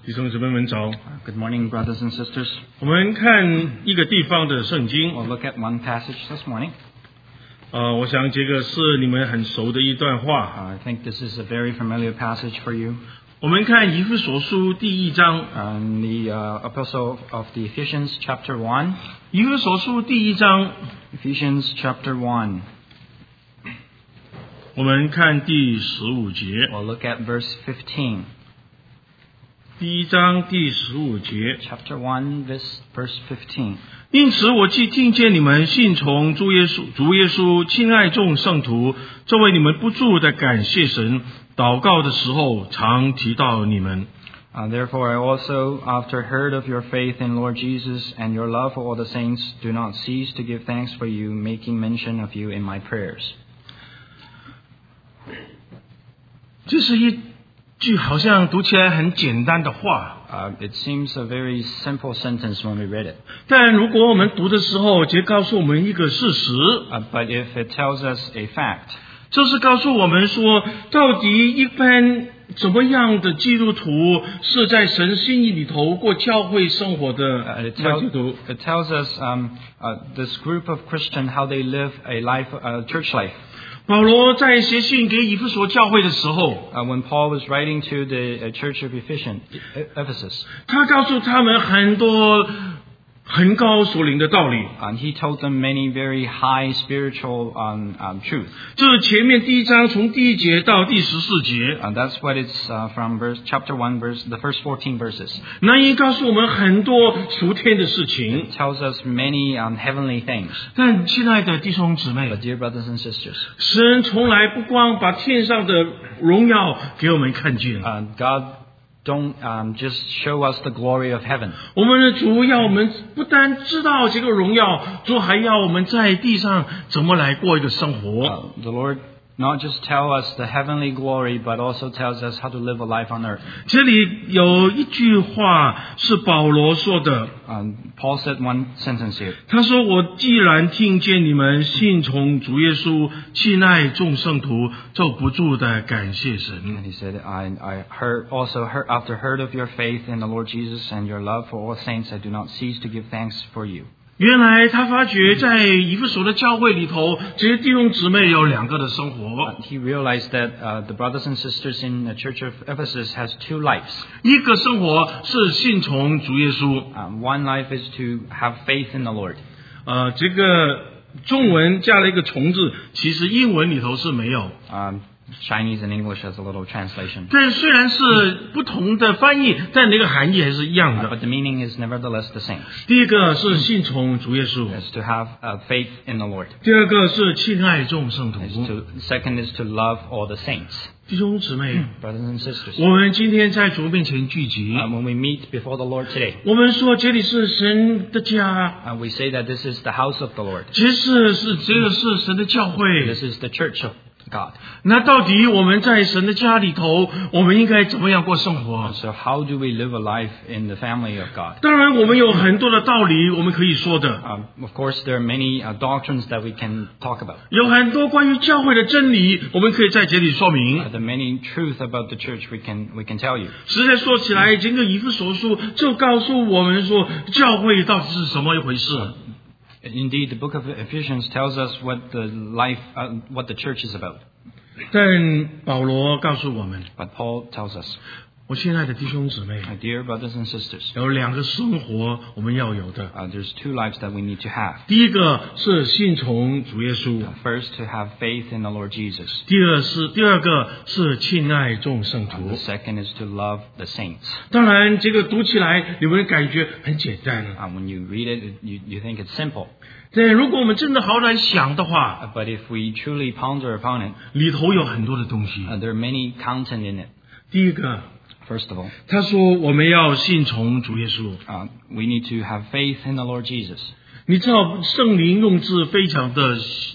弟兄姊妹们早。 Good morning, brothers and sisters. 我们看一个地方的圣经。 We'll look at one passage this morning. 我想这个是你们很熟的一段话。 I think this is a very familiar passage for you. 我们看以弗所书第1章。 The Epistle of the Ephesians, chapter 1. 以弗所书第1章。 Ephesians, chapter 1. 我们看第15节。 We'll look at verse 15. 第1章第15节。 Chapter 1, verse 15. 因此我既听见你们信从主耶稣亲爱众圣徒，就为你们不住的感谢神，祷告的时候常提到你们。 Therefore I also, after heard of your faith in Lord Jesus and your love for all the saints, do not cease to give thanks for you, making mention of you in my prayers. 这是一句好像读起来很简单的话。 It seems a very simple sentence when we read it. 但如果我们读的时候，就告诉我们一个事实。 But if it tells us a fact, 就是告诉我们说，到底一般怎么样的基督徒是在神心意里头过教会生活的基督徒。 It tells us this group of Christians how they live a church life. 保罗在写信给以弗所教会的时候 ，when Paul was writing to the church of Ephesus, 他告诉他们很多很高属灵的道理。 And he told them many very high spiritual truth. 这是前面第1章从第1节到第14节。 And that's what it's from chapter 1, the first 14 verses. 那也告诉我们很多属天的事情。 It tells us many heavenly things. 但亲爱的弟兄姊妹 But dear brothers and sisters, 神从来不光把天上的荣耀给我们看见。 God don't just show us the glory of heaven. 我们的主要我们不单知道这个荣耀，主还要我们在地上怎么来过一个生活。 The Lord not just tell us the heavenly glory, but also tells us how to live a life on earth. 这里有一句话是保罗说的。 Paul said one sentence here. 他说：“我既然听见你们信从主耶稣，亲爱众圣徒，就不住的感谢神。” And he said, I after heard of your faith in the Lord Jesus and your love for all saints, I do not cease to give thanks for you. 原来他发觉在以弗所的教会里头，这些弟兄姊妹有2个的生活。 He realized that the brothers and sisters in the church of Ephesus has 2 lives. 一个生活是信从主耶稣。 One life is to have faith in the Lord. 这个中文加了一个从字，其实英文里头是没有。 Chinese and English has a little translation. 但虽然是不同的翻译，但那个含义还是一样的。 But the meaning is nevertheless the same. 第一个是信从主耶稣。 Is to have faith in the Lord. 第二个是亲爱众圣徒。 Second is to love all the saints. 弟兄姊妹 brothers and sisters, 我们今天在主面前聚集。 when we meet before the Lord today, 我们说这里是神的家。 we say that this is the house of the Lord. 这个是神的教会。 This is the church of God. 那到底我们在神的家里头，我们应该怎么样过生活？ So how do we live a life in the family of God? 当然，我们有很多的道理我们可以说的。 Of course, there are many doctrines that we can talk about. 有很多关于教会的真理，我们可以在这里说明。 The many truth about the church we can tell you. 实在说起来，整个以弗所书就告诉我们说，教会到底是什么一回事。 Indeed, the book of Ephesians tells us what the church is about. 但保罗告诉我们 But Paul tells us, 我亲爱的弟兄姊妹 my dear brothers and sisters, 有2个生活我们要有的。 there's 2 lives that we need to have. 第一个是信从主耶稣。 First, to have faith in the Lord Jesus. 第二个是亲爱众圣徒。 The second is to love the saints. 当然，这个读起来你们感觉很简单。 When you read it, you think it's simple. 但如果我们真的好来想的话， But if we truly ponder upon it, 里头有很多的东西。 there are many content in it. 第一个， First of all, 他说我们要信从主耶稣。 we need to have faith in the Lord Jesus. 你知道圣灵用字非常的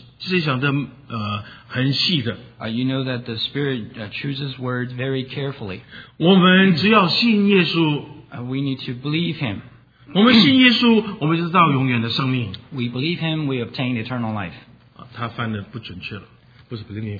很细的。 You know that the Spirit chooses words very carefully. 我们只要信耶稣， We need to believe Him. 我们信耶稣，我们就知道永远的生命。 We believe Him, we obtain eternal life. 他翻的不准确了。 不是 believe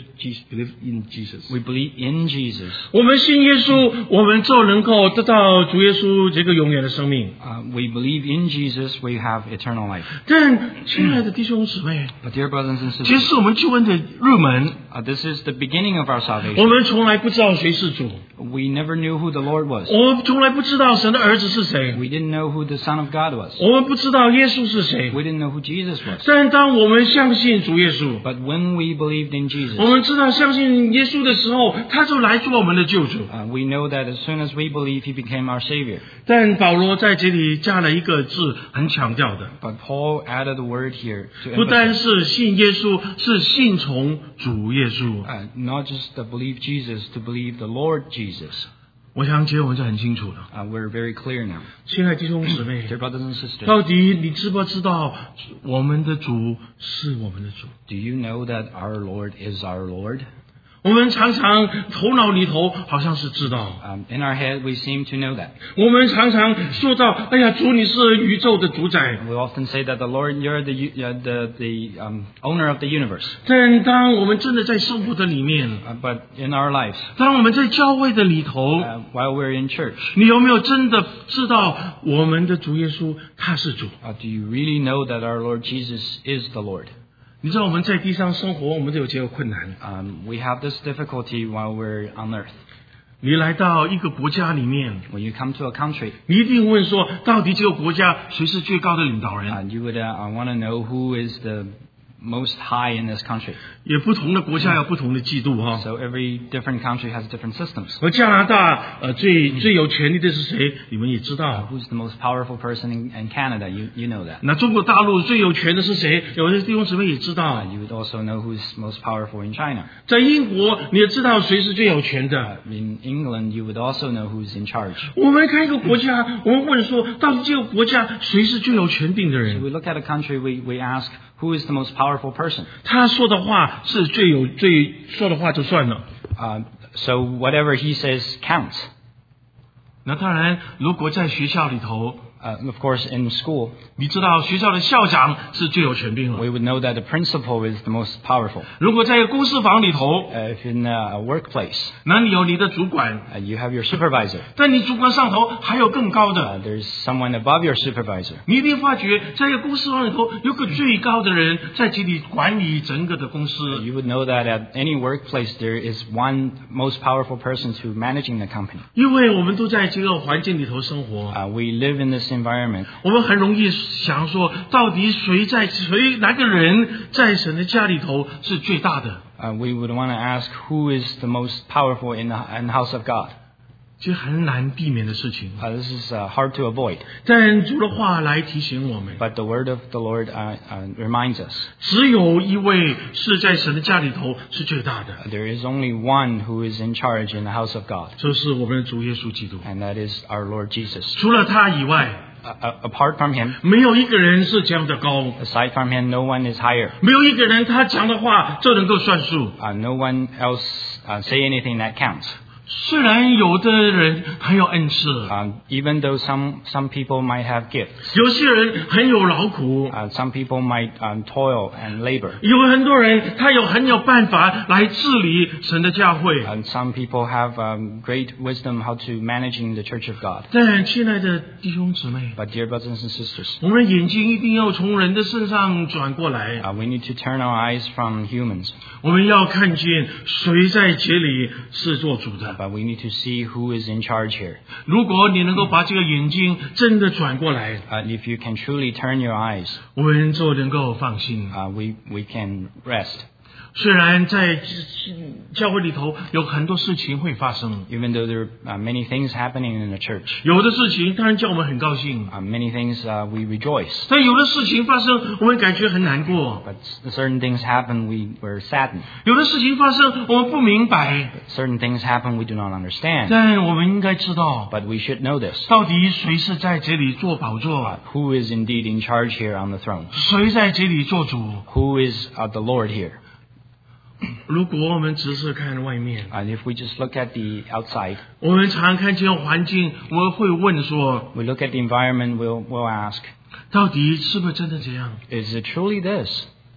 in Jesus。 We believe in Jesus. 我们信耶稣，我们就能够得到主耶稣这个永远的生命。 We believe in Jesus, we have eternal life. 但亲爱的弟兄姊妹， But dear brothers and 其实 sisters, 是我们救恩的入门， this is the beginning of our 我 salvation. 们从来不知道谁是主， We never knew who the Lord was. 我们从来不知道神的儿子是谁， We didn't know who the Son of God was. 我们不知道耶稣是谁。 We didn't know who Jesus was. 但当我们相信主耶稣， But when we believed in 我 Jesus, 们知道相信耶稣的时候，他就来做我们的救主。 we know that as soon as we believe, He became our Savior. 但保罗在这里加了一个字，很强调的， But Paul added a word here to 不单 emphasize, 是信耶稣，是信从主耶稣。 not just to believe Jesus, to believe the Lord Jesus. 我想结文是很清楚的。 We're very clear now. 亲爱的弟兄姊妹， Dear brothers and sisters, 到底你知不知道我们的主是我们的主？ do you know that our Lord is our Lord? 我们常常头脑里头好像是知道， In our head, we seem to know that. 我们常常说到，哎呀，主你是宇宙的主宰。 We often say that the Lord, you're the owner of the universe. 但当我们真的在生活的里面， But in our lives, 当我们在教会的里头， while we're in church, 你有没有真的知道我们的主耶稣他是主？ do you really know that our Lord Jesus is the Lord? 你知道我们在地上生活，我们都有这个困难。 We have this difficulty while we're on earth. 你来到一个国家里面， When you come to a country, 你一定问说，到底这个国家谁是最高的领导人？ you would want to know who is the most high in this country. 也不同的国家有不同的制度哈。 So every different country has different systems. 而加拿大最有权力的是谁？你们也知道。 Who's the most powerful person in Canada? You know that. 那中国大陆最有权的是谁？有的弟兄姊妹也知道。 You would also know who's most powerful in China. 在英国，你也知道谁是最有权的。 In England, you would also know who's in charge. 我们看一个国家，我们问说，到底这个国家谁是最有权柄的 So 人？ we look at a country, we ask, who is the most powerful person? 他说的话是最说的话就算了。 So whatever he says counts. 那当然，如果在学校里頭， Of course, in school, 你知道学校的校长是最有权柄了。 we would know that the principal is the most powerful. 如果在公司房里头， If in a workplace, 那你有你的主管， you have your supervisor. 但你主管上头还有更高的。 There's someone above your supervisor. 你一定发觉，在一个公司房里头，有个最高的人在这里管理整个的公司。 You would know that at any workplace there is one most powerful person to managing the company. 因为我们都在这个环境里头生活， We live in this environment. 我们很容易想说，到底哪个人在神的家里头是最大的？ We would want to ask who is the most powerful in the house of God. 这很难避免的事情。 This is hard to avoid. 但主的话来提醒我们， But the word of the Lord reminds us 只有一位是在神的家里头是最大的， there is only one who is in charge in the house of God, 就是我们的主耶稣基督。 and that is our Lord Jesus. 除了他以外， Apart from him, 没有一个人是这样的高， aside from him, no one is higher. 没有一个人他讲的话就能够算数。 No one else say anything that counts. 虽然有的人很有恩赐， Even though some people might have gifts, 有些人很有劳苦， some people might toil and labor, 有很多人他很有办法来治理神的教会。 and some people have great wisdom how to managing the church of God. 但亲爱的弟兄姊妹， But dear brothers and sisters, 我们的眼睛一定要从人的身上转过来， we need to turn our eyes from humans, 我们要看见谁在这里是做主的。 but we need to see who is in charge here. 如果你能够把这个眼睛真的转过来， If you can truly turn your eyes, 我们就能够放心。 we can rest. 虽然在教会里头有很多事情会发生， Even though there are many things happening in the church, 有的事情当然叫我们很高兴， many things we rejoice. 但有的事情发生，我们感觉很难过。 But certain things happen, we're saddened. 有的事情发生，我们不明白， Certain things happen, we do not understand. 但我们应该知道， But we should know this. 到底谁是在这里做宝座， Who is indeed in charge here on the throne? 谁在这里做主。 Who is the Lord here? 如果我们只是看外面， And if we just look at the outside, 我们常看见环境，我们会问说， we look at the environment, we'll ask, 到底是不是真的这样？ is it truly this?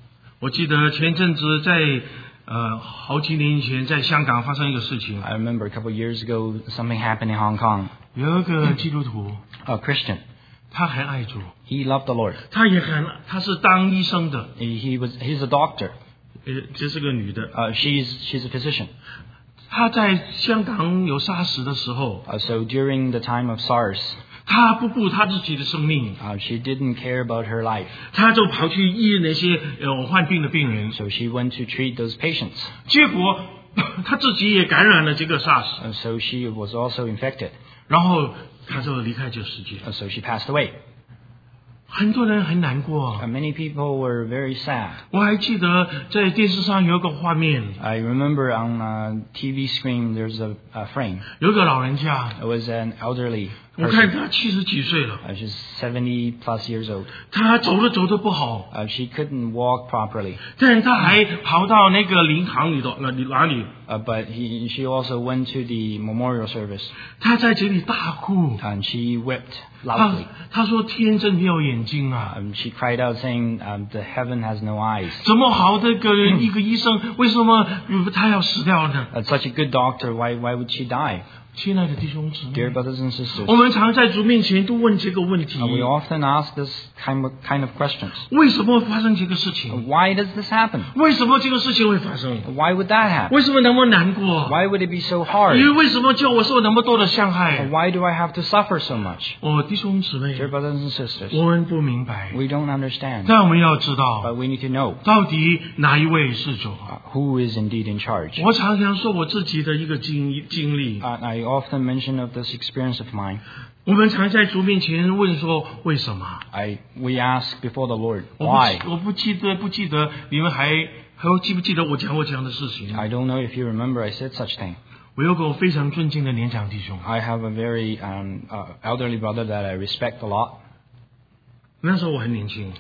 我记得前阵子在好几年以前在香港发生一个事情， I remember a couple of years ago something happened in Hong Kong. 有一个基督徒， A Christian. 他很爱主， He loved the Lord. 他是当医生的， He's a doctor. 这是个女的， She's a physician. 她在香港有SARS的时候， So during the time of SARS, 她不顾她自己的生命， she didn't care about her life. 她就跑去医那些患病的病人， So she went to treat those patients. 结果她自己也感染了这个 SARS， So she was also infected. 然后她就离开这个世界。 So she passed away. 很多人很难过。 Many people were very sad. 我还记得在电视上有一个画面， I remember on a TV screen there's a frame. 有一个老人家， It was an elderly 我看 person. 他70几岁了， She's 70 plus years old. 他走得不好， She couldn't walk properly. 但他还跑到那个灵堂里头，哪里？ But she also went to the memorial service. 他在这里大哭， And she wept loudly. 他说天真没有眼睛啊， She cried out saying, the heaven has no eyes. 怎么好的一个医生，为什么他要死掉呢？ Such a good doctor, why would she die? 亲爱的弟兄姊妹， Dear brothers and sisters, 我们常在主面前都问这个问题， we often ask this kind of questions. 为什么发生这个事情？ Why does this happen? 为什么这个事情会发生？ Why would that happen? 为什么那么难过？ Why would it be so hard? 为什么叫我受那么多的伤害？ Why do I have to suffer so much? 弟兄姊妹， Dear brothers and sisters, 我们不明白， we don't understand. 但我们要知道， But we need to know 到底哪一位是主？ who is indeed in charge. 我常常说我自己的一个经历， I often mention of this experience of mine. 我们常在主面前问说为什么？ We ask before the Lord, 我 why? 不记得你们还记不记得我讲过这样的事情？ I don't know if you remember I said such thing. 我有个我非常尊敬的年长弟兄， I have a very elderly brother that I respect a lot. 那时候我很年轻，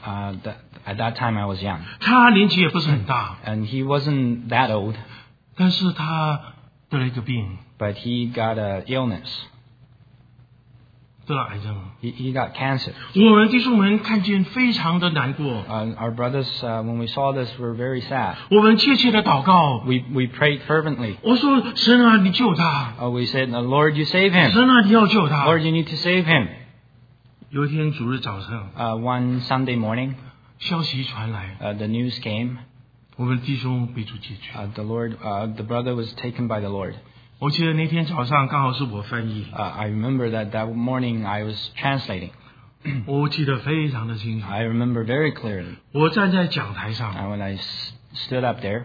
At that time I was young. 他年纪也不是很大， And he wasn't that old, 但是他得了一个病， but he got an illness. 得了癌症。 He got cancer. 我们弟兄们看见非常的难过， Our brothers, when we saw this, were very sad. 我们切切的祷告。 We prayed fervently. 我说神啊，你救他！ We said, Lord, you save him. 神啊，你要救他！ Lord, you need to save him. 有一天主日早上， One Sunday morning, 消息传来， the news came. 我们弟兄被主解决。 The brother was taken by the Lord. 我记得那天早上刚好是我翻译， I remember that morning I was translating. 我记得非常的清楚。 I remember very clearly. 我站在讲台上， And when I stood up there,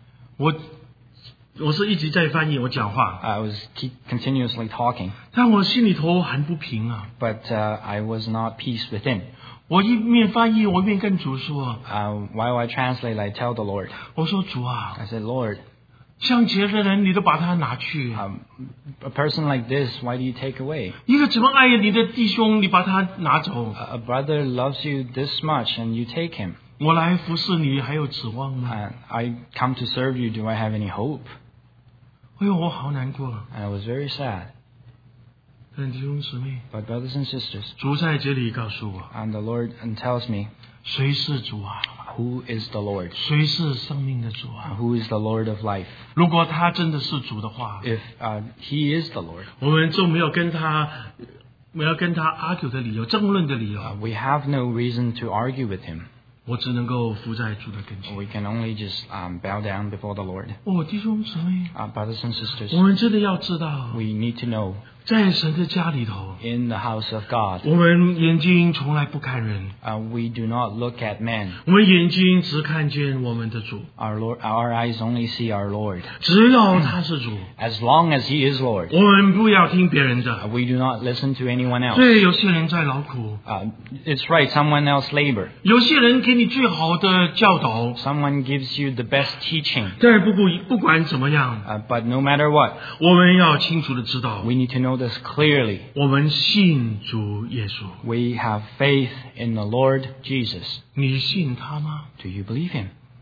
我是一直在翻译我讲话， I was continuously talking. 但我心里头很不平啊。 But I was not peace within. 我一面翻译，我一面跟主说， While I translate, I tell the Lord, 我说主啊， I said, Lord, 像这个人你都把他拿去， a person like this, why do you take away? 一个这么爱你的弟兄，你把他拿走， A brother loves you this much and you take him. 我来服侍你还有指望吗？ I come to serve you, do I have any hope? 哎呦，我好难过。 And I was very sad. 但弟兄姊妹， But brothers and sisters, 主在这里告诉我， and the Lord tells me, 谁是主啊？ who is the Lord? 谁是生命的主啊？ Who is the Lord of life? 如果他真的是主的话， If he is the Lord, 我们就没有跟他 argue 的理由，争论的理由。 we have no reason to argue with him. 我只能够伏在主的跟前。 We can only just bow down before the Lord. 弟兄姊妹， Brothers and 我 sisters, 们真的要知道， we need to know, 在神的家里头， in the house of God, 我们眼睛从来不看人， we do not look at men. 我们眼睛只看见我们的主。 Our eyes only see our Lord. 只要他是主， As long as he is Lord, 我们不要听别人的。 we do not listen to anyone else. 对，有些人在劳苦， It's right, someone else labor. 有些人给你最好的教导， Someone gives you the best teaching. 但不管怎么样， But no matter what, 我们要清楚的知道， we need to know this clearly. 我们信主耶稣。 We have faith in the Lord Jesus. 你信他吗？ Do you believe him?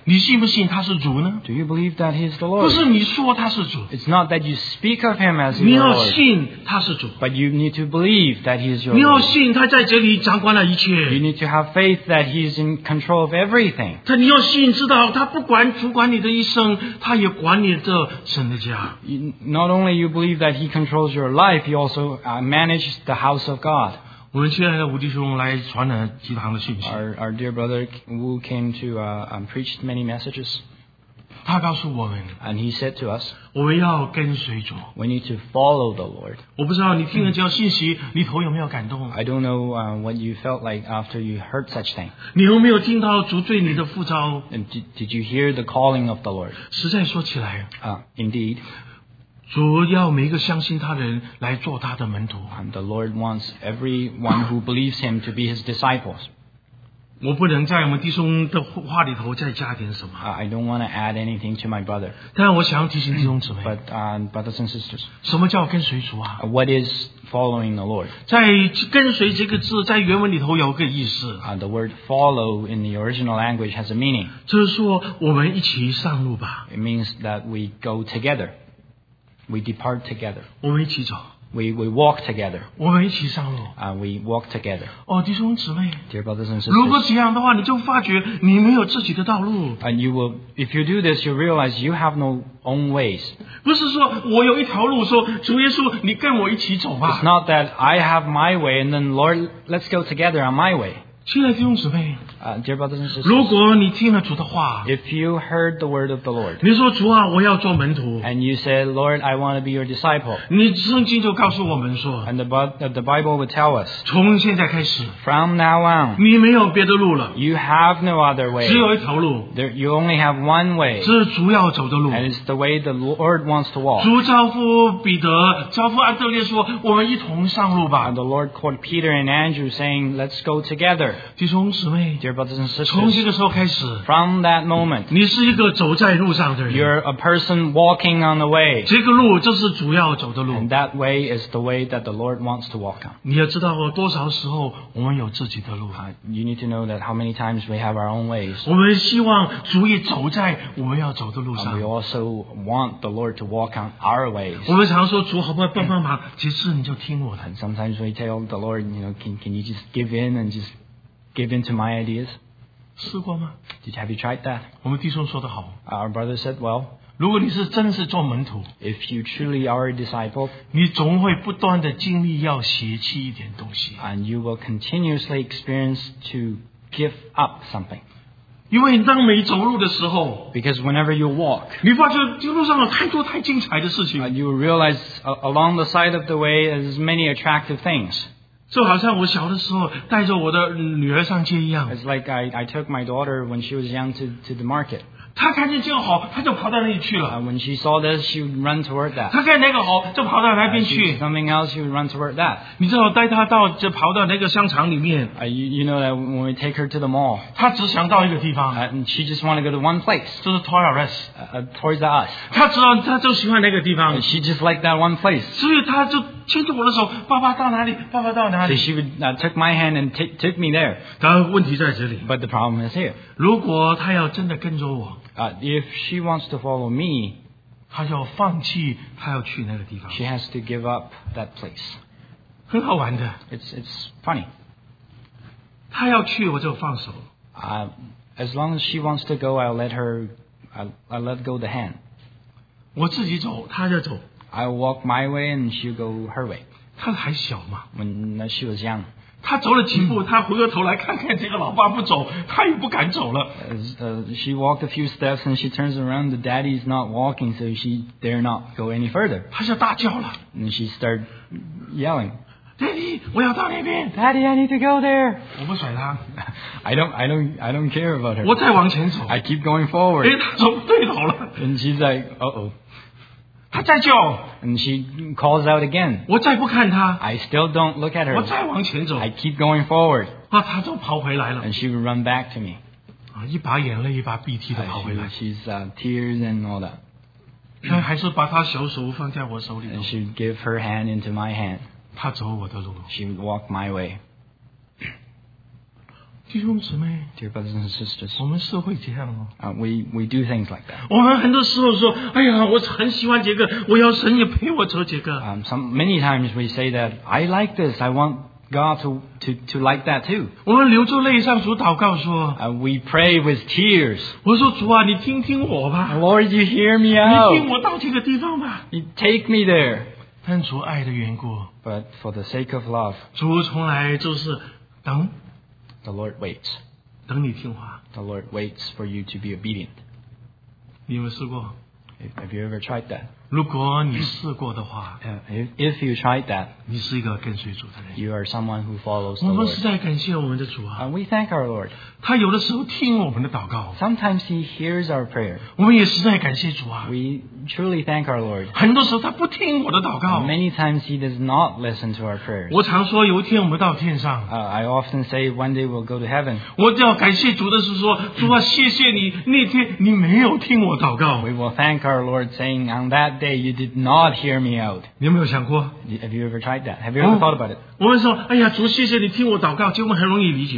你信不信他是主呢？ Do you believe that He is the 不 Lord? 是你说他是主， It's not that you speak of Him as 你 your 要 Lord, 信他是主， but you need to believe that He is your 你要 Lord. 信他在这里掌管了一 You 切。 need to have faith that He is in control of everything. 你要信知道他不管主管你的一生，他也管你的神的家。 Not only you believe that He controls your life, He also manages the house of God. 我们亲爱的吴弟兄来传了几堂的信息， Our dear brother Wu came to preach many messages, 他告诉我们， and he said to us, 我们要跟随主。 we need to follow the Lord. 我不知道你听了这条信息，里头有没有感动？ I don't know what you felt like after you heard such thing. 你有没有听到主对你的呼召？ And did you hear the calling of the Lord? 实在说起来， Indeed, 主要每一个相信他的人来做他的门徒。 the Lord wants everyone who believes Him to be His disciples. 我不能在我们弟兄的话里头再加点什么， I don't want to add anything to my brother, 但我想要提醒弟兄姊妹， but brothers and sisters, 什么叫跟随主啊？ what is following the Lord? 在跟随这个字，在原文里头有个意思， The word follow in the original language has a meaning. 就是说我们一起上路吧， It means that we go together. We depart together. 我们一起走， We walk together. 我们一起上路。 We walk together. 哦，弟兄姊妹， Dear brothers and 如果 sisters, 这样的话，你就发觉你没有自己的道路。 and if you do this, you realize you have no own ways. 不是说我有一条路，说主耶稣，你跟我一起走 It's 吧。 not that I have my way and then Lord, let's go together on my way. 亲爱的弟兄姊妹， Dear brothers and sisters, 如果你听了主的话， if you heard the word of the Lord 你说主啊，我要做门徒， and you said, Lord, I want to be your disciple, 你圣经就告诉我们说， and the Bible would tell us, 从现在开始， from now on, 你没有别的路了， you have no other way. 只有一条路， You only have one way, 这是主要走的路。 and it's the way the Lord wants to walk. 主招呼彼得，招呼安德烈说：“我们一同上路吧。 And the Lord called Peter and Andrew, saying, let's go together. ” 弟兄姊妹， Dear brothers and 从这 sisters, 个时候开始， from that moment, 你是一个走在路上的人。 you're a person walking on the way. 这个路就是主要走的路 And。that way is the way that the Lord wants to walk on. 你要知道哦，多少时候我们有自己的路， You need to know that how many times we have our own ways. 我们希望主也走在我们要走的路 And 上 we。also want the Lord to walk on our ways. 我们常说主好不好帮忙，其实你就听我的。 And sometimes we tell the Lord, can you just give in and just give in to my ideas? 试过吗？ Have you tried that? 我们弟兄说得好， Our brother said, well, 如果你是真是做门徒， if you truly are a disciple, 你总会不断的经历要舍弃一点东西， and you will continuously experience to give up something. 因为当你走路的时候， Because whenever you walk, 你发觉这路上有太多太精彩的事情， you realize along the side of the way there's many attractive things. 就好像我小的时候带着我的女儿上街一样， It's like I took my daughter when she was young to the market. 她看见这个好，她就跑到那里去了； When she saw this, she would run toward that. 她看那个好，就跑到那边 She 去 did。something else, she would run toward that. 你知道，带她就跑到那个商场里面， You know that when we take her to the mall, 她只想到一个地方， and she just want to go to one place, 就是 Toys R Us。 Toys R Us. 她知道，她就喜欢那个地方， She just liked that one place. 所以她就牵着我的手，爸爸到哪里？爸爸到哪 So 里？ she would took my hand and took me there. 当然，问题在这里， But the problem is here. 如果她要真的跟着我， If she wants to follow me, 她就要放弃，她要去那个地方， she has to give up that place. 很好玩的。 It's funny. 她要去，我就放手。 As long as she wants to go, I'll let go the hand. 我自己走，她就走。 I'll walk my way and she'll go her way. 她还小嘛， When she was young, 她走了几步，她回过头来看看这个老爸不走，她也不敢走了。 she walked a few steps and she turns around. The daddy's not walking, so she dare not go any further. 她就大叫了 And she started yelling, ：“Daddy，我要到那边。 "Daddy, I need to go there." ” 我不甩她， I don't care about her. 我再往前走。 I keep going forward. 哎，她走不对头了， And she's like, uh-oh. 她再叫， And she calls out again. 我再不看她， I still don't look at 我 her. 再往前走， I keep going forward. 她就跑回来了， And she would run back to me. 一把眼泪一把鼻涕的跑回来， She's tears and all that. 她还是把她小手放在我手里头 And，she would give her hand into my hand. 她走我的路。 She would walk my way. 弟弟兄姊妹， Dear brothers and sisters, 我们是会这样哦。 we do things like that. 我们很多时候说，哎呀，我很喜欢这个，我要神也陪我走这个。 Many times we say that I like this, I want God to like that too. 我们流着泪向主祷告说， We pray with tears. 我说主啊，你听听我吧， Lord, you hear me 你听 out. 我到这个地方吧。 You take me there. 但主爱的缘故， But for the sake of love, 主从来就是等 the Lord waits. 等你听话。 The Lord waits for you to be obedient. 你有没有试过？ Have you ever tried that? 如果你试过的话， If you tried that, 你是一个跟随主的人。 you are someone who follows the 我们 Lord. 实在感谢我们的主啊， We thank our Lord. 他有的时候听我们的祷告， Sometimes He hears our prayer. 我们也实在感谢主啊。 We truly thank our Lord. 很多时候他不听我的祷告。 Many times He does not listen to our prayers. 我常说，有一天我们到天上， I often say one day we'll go to heaven. 我要感谢主的是说，主啊，谢谢你那天你没有听我祷告。 We will thank our Lord saying, on that day you did not hear me out. 你有没有想过？ Have you ever tried that? Have you ever thought about it? 我们说，哎呀，主，谢谢你听我祷告，就我们很容易理解。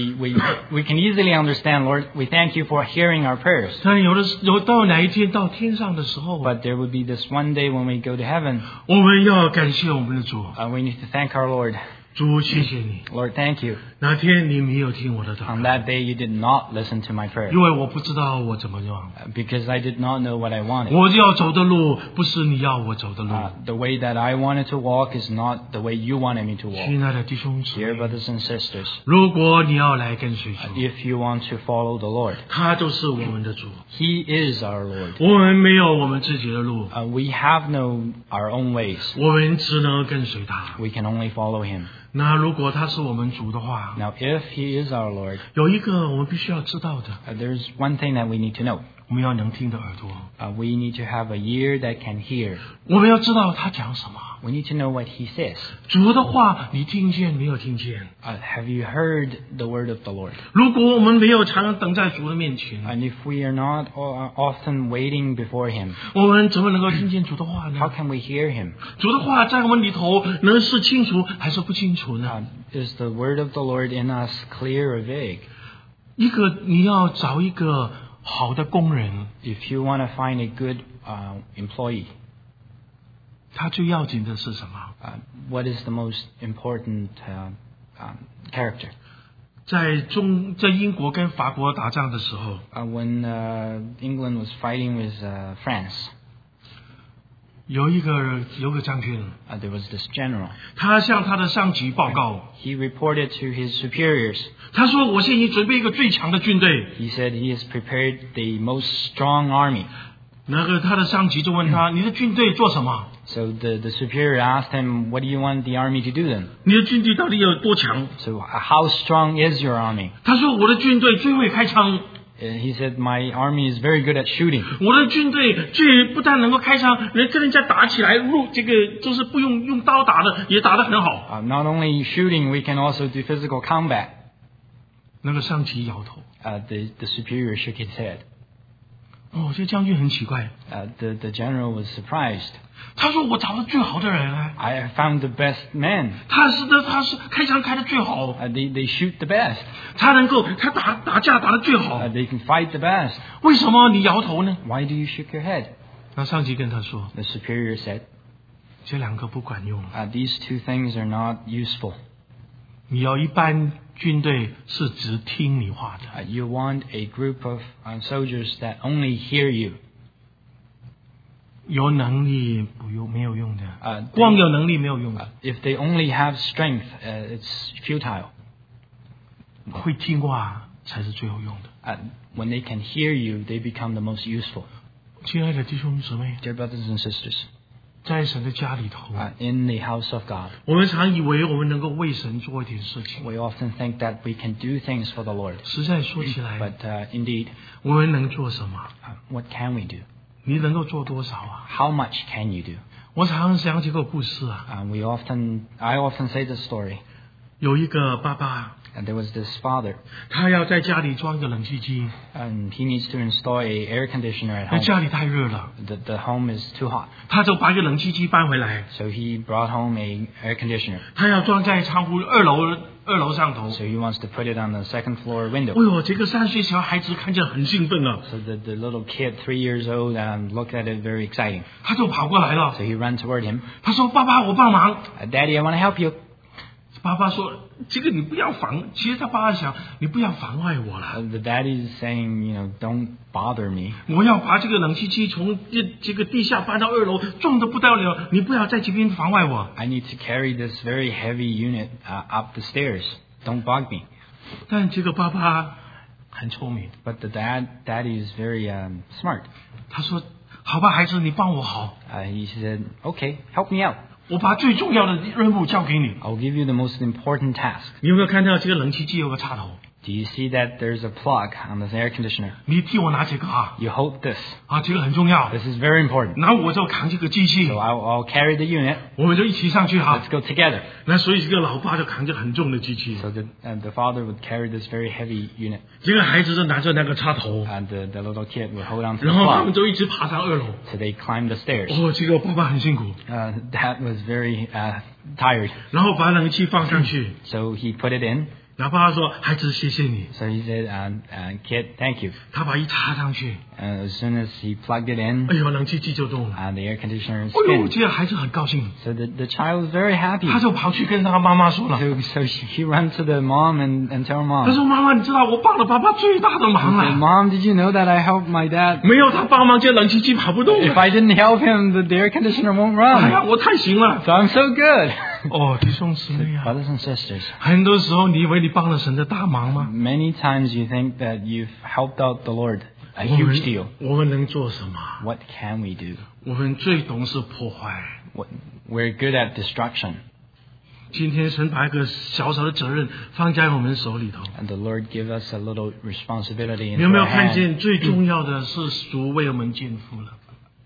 We can easily understand, Lord, we thank you for hearing our prayers. 但有到哪一天到天上的时候， But there will be this one day when we go to heaven. 我们要感谢我们的主。 We need to thank our Lord. 主，谢谢你， Lord, thank you. 那天你没有听我的祷 On 告， that day you did not listen to my prayer. 因为我不知道我怎么样， Because I did not know what I wanted. 我要走的路不是你要我走的路。 The way that I wanted to walk is not the way you wanted me to walk. 亲爱的弟兄姊 Dear 妹， brothers and sisters, 如果你要来跟随主， if you want to follow the Lord, 他就是我们的主， He is our Lord. 我们没有我们自己的路， We have no our own ways. 我们只能跟随他。 We can only follow Him. 那如果他是我们主的话， Now, if He is our Lord, 有一个我们必须要知道的， there's one thing that we need to know. 我们要能听的耳朵， We need to have a ear that can hear. 我们要知道他讲什么。 We need to know what He says. 主的话，你听见没有听见？ Have you heard the word of the Lord? 如果我们没有常常等在主的面前， And if we are not often waiting before Him, 我们怎么能够听见主的话 how 呢？ can we hear Him? 主的话在我们里头，能是清楚还是不清楚呢？ Is the word of the Lord in us clear or vague? 一个你要找一个好的工人， If you want to find a good employee, 他最要紧的是什么？ what is the most important character? 在英国跟法国打仗的时候， When England was fighting with France, 有个将军， there was this general. 他向他的上级报告， He reported to his superiors. 他说：“我现在已经准备一个最强的军队。 He said he has prepared the most strong army. ” 他的上级就问他：“你的军队做什么？ So the superior asked him, what do you want the army to do then? 你的军队到底有多强 So how strong is your army?？” 他说：“我的军队最会开枪， He said, my army is very good at shooting. 我的军队不但能够开枪，跟人家打起来，就是不用刀打的，也打得很好。” Not only shooting, we can also do physical combat. 那个上级摇头。 The superior shook his head. 这将军很奇怪。 The general was surprised. 他说：“我找到最好的人啊， I found the best men. 他是开枪开的最好， They shoot the best. 他打架打的最好。 They can fight the best. 为什么你摇头呢？” Why do you shake your head? 那上级跟他说 The superior said, 这两个不管用， these two things are not useful. 你要一般军队是只听你话的， You want a group of soldiers that only hear you. 有能力没有用的，光有能力没有用的， If they only have strength, it's futile. 会听话才是最有用的。 When they can hear you, they become the most useful. 亲爱的弟兄姊妹， Dear brothers and sisters, 在神的家里头， in the house of God, 我们常以为我们能够为神做一点事情， we often think that we can do things for the Lord. 实在说起来， But indeed, 我们能做什么？ what can we do? 你能够做多少啊？ How much can you do? 我常想起个故事啊， I often say the story. 有一个爸爸， And there was this father, 他要在家里装一个冷气机， and he needs to install a air conditioner at 那 home. 家里太热了， The home is too hot. 他就把一个冷气机搬回来， So he brought home a air conditioner. 他要装在仓库二楼上头。 So he wants to put it on the second floor window. 哎呦，这个3岁小孩子看见很兴奋了， So the little kid, 3 years old, looked at it very exciting. 他就跑过来了。 So he ran toward him. 他说：“爸爸，我帮忙。 Daddy, I want to help you. ” 爸爸说：“这个你不要烦。”其实他爸爸想，你不要妨碍我了。 The daddy is saying, don't bother me. 我要把这个冷气机从这个地下搬到2楼，重的不得了。你不要在这边妨碍我。 I need to carry this very heavy unit up the stairs. Don't bug me. 但这个爸爸很聪明， But the daddy is very smart. 他说：“好吧，孩子，你帮我好， He said, okay, help me out. 我把最重要的任务交给你。 I'll give you the most important task. 你有没有看到这个冷气机有个插头？ Do you see that there's a plug on this air conditioner? 你替我拿这个啊 You hold this. 啊，这个很重要。 This is very important. 然后我就扛这个机器 So，I'll carry the unit. 我们就一起上去哈 Let's。go together. 那所以这个老爸就扛着很重的机器， So the father would carry this very heavy unit, 这个孩子就拿着那个插头， and the little kid would hold on to the 然后他们 plug. 就一直爬上2楼。 So they climbed the stairs. 哦，这个爸爸很辛苦， Dad was very tired. 然后把冷气放上去， So he put it in. 然后爸爸说：“孩子，谢谢你。 So he said, kid, thank you. ” 他把一插上去， As soon as he plugged it in, 哎呦，冷气机就动了。 the air conditioner 哎呦， spins. 这个孩子很高兴， So the child was very happy. 他就跑去跟他妈妈说了。 So he ran to the mom and told 他 mom, 说：“妈妈，你知道我帮了爸爸最大的忙 he said, 了， Mom, did you know that I helped my dad? 没有他帮忙，这冷气机跑不动 If 了。 I didn't help him, the air conditioner won't 哎呀， run. 我太行了。 So I'm so good. 哦，弟兄姊妹啊， Brothers and sisters, 很多时候你以为你帮了神的大忙吗？ many times you think that you've helped out the Lord a 我 huge deal. 们能做什么？ What can we do? 我们最懂是破坏。 We're good at destruction. 今天神把一个小小的责任放在我们手里头。 And the Lord give us a little responsibility 你 in 有没有 our 看 hand. 见最重要的是主为我们肩负了？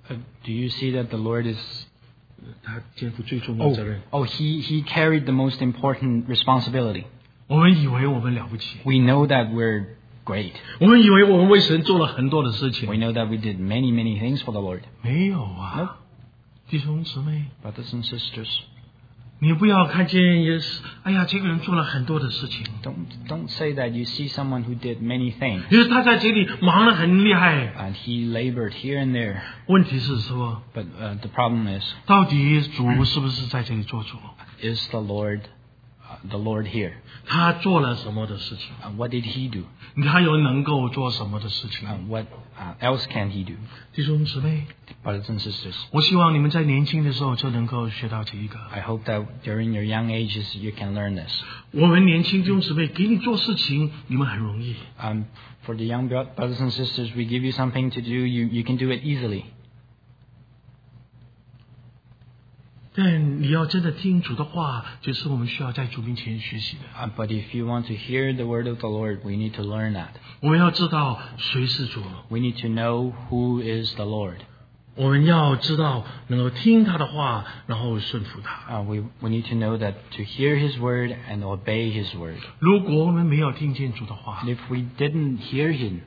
Do you see that the Lord is... 他肩负最重要的责任。 he carried the most important responsibility. 我们以为我们了不起， We know that we're great. 我们以为我们为神做了很多的事情 We，know that we did many, many things for the Lord. 没有啊，弟兄姊妹， Brothers and sisters, 你不要看见也是，哎呀，这个人做了很多的事情， don't say that you see someone who did many things 因为他在这里忙得很厉害。 and he labored here and there. 问题是说， But the problem is 到底主是不是在这里做主？ the Lord here? 他做了什么的事情？ What did he do? 他又能够做什么的事情？ What else can he do? 弟兄姊妹， Brothers and sisters, 我希望你们在年轻的时候就能够学到这一个。 I hope that during your young ages you can learn this. 我们年轻弟兄姊妹给你做事情，你们很容易。 For the young brothers and sisters, we give you something to do, you can do it easily. 但你要真的听主的话，就是我们需要在主面前学习的。 But if you want to hear the word of the Lord, we need to learn that. 我们要知道谁是主， We need to know who is the Lord. 我们要知道能够听他的话，然后顺服他。 We need to know that to hear His word and obey His word. 如果我们没有听见主的话， And if we didn't hear Him,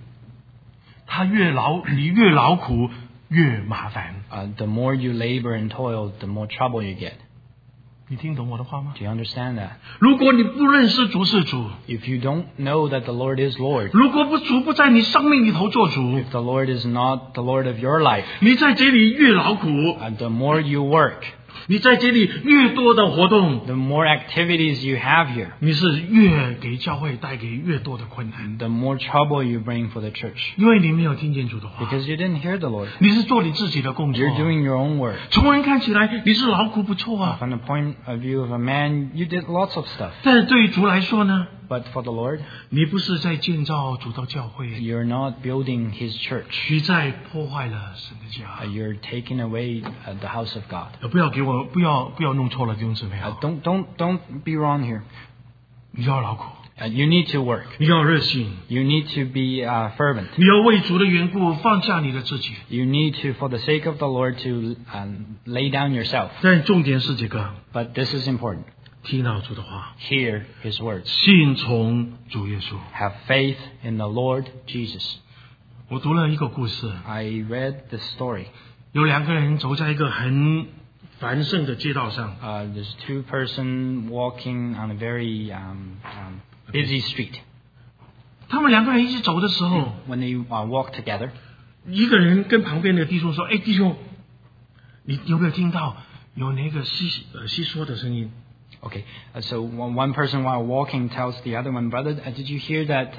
你越劳苦越麻烦。 the more you labor and toil, the more trouble you get. 你听懂我的话吗？ Do you understand that? 如果你不认识主是主， If you don't know that the Lord is Lord, 如果主不在你生命里头做主， if the Lord is not the Lord of your life, 你在这里越劳苦， the more you work, 你在这里越多的活动， the more activities you have here, 你是越给教会带给越多的困难， the more trouble you bring for the church. 因为你没有听见主的话， Because you didn't hear the Lord. 你是做你自己的工作。 You're doing your own work. 从人看起来你是劳苦不错啊， From the point of view of a man, you did lots of stuff. 但是对于主来说呢， But for the Lord, 你不是在建造主的教会， you're not building His church. 你在破坏了神的家。 You're taking away the house of God. 不要弄错了，弟兄姊妹啊！ Don't be wrong here. 你要劳苦， You need to work. 你要热心， You need to be fervent. 你要为主的缘故放下你的自己。 You need to, for the sake of the Lord, to lay down yourself. 但重点是这个， But this is important. 听到主的话， hear His words, 信从主耶稣。 have faith in the Lord Jesus. 我读了一个故事， I read this story. 有两个人走在一个很繁盛的街道上， There's two person walking on a very busy street. 他们两个人一起走的时候， When they walk together, 一个人跟旁边的弟兄说：“哎，弟兄，你有没有听到有那个细说的声音？” okay, so one person while walking tells the other one, brother, did you hear that?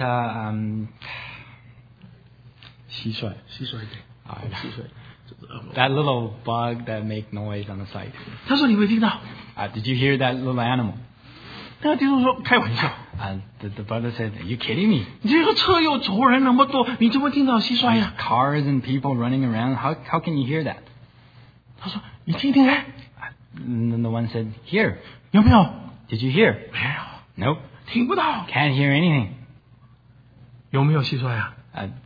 蟋蟀对，蟋蟀。That little bug that make noise on the side. 他说：“你没听到？” Did you hear that little animal? 那个弟兄说：“开玩笑。” The brother said, "Are you kidding me? 你这个车又走人那么多，你怎么听到蟋蟀呀？ Cars and people running around. How can you hear that?" 他说：“你听听看， And then the one said, "Here. 有没有？ Did you hear?" 没有， Nope. 听不到。 Can't hear anything. 有没有蟋蟀啊？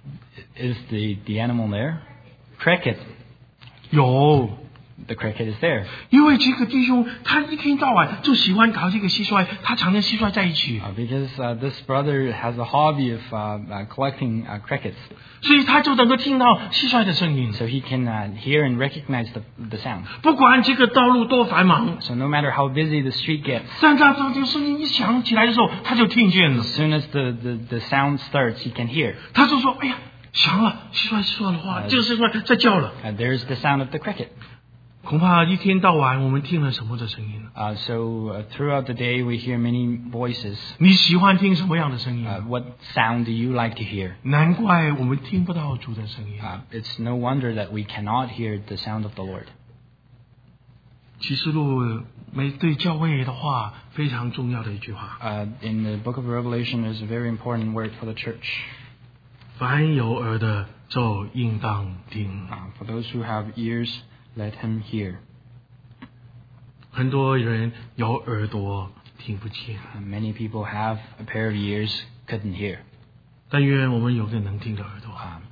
Is the animal there? Cricket. 有， The cricket is there. 因为这个弟兄他一天到晚就喜欢搞这个蟋蟀，他常跟蟋蟀在一起， Because this brother has a hobby of collecting crickets. 所以他就能够听到蟋蟀的声音。 So he can hear and recognize the sound. 不管这个道路多繁忙， So no matter how busy the street gets, 但他当这个声音一响起来的时候，他就听见了。 as soon as the sound starts, he can hear. 他就说：“哎呀，响了！蟋蟀说的话，这个蟋蟀在叫了。 There's the sound of the cricket. ” 恐怕一天到晚我们听了什么的声音呢？ So throughout the day, we hear many voices. 你喜欢听什么样的声音呢？ What sound do you like to hear? 难怪我们听不到主的声音。 It's no wonder that we cannot hear the sound of the Lord. 启示录对教会的话非常重要的一句话： In the book of Revelation, there's a very important word for the church. 凡有耳的就应当听。 For those who have ears, let him hear. 很多人有耳朵听不见， Many people have a pair of ears, couldn't hear. 但愿我们有个能听的耳朵。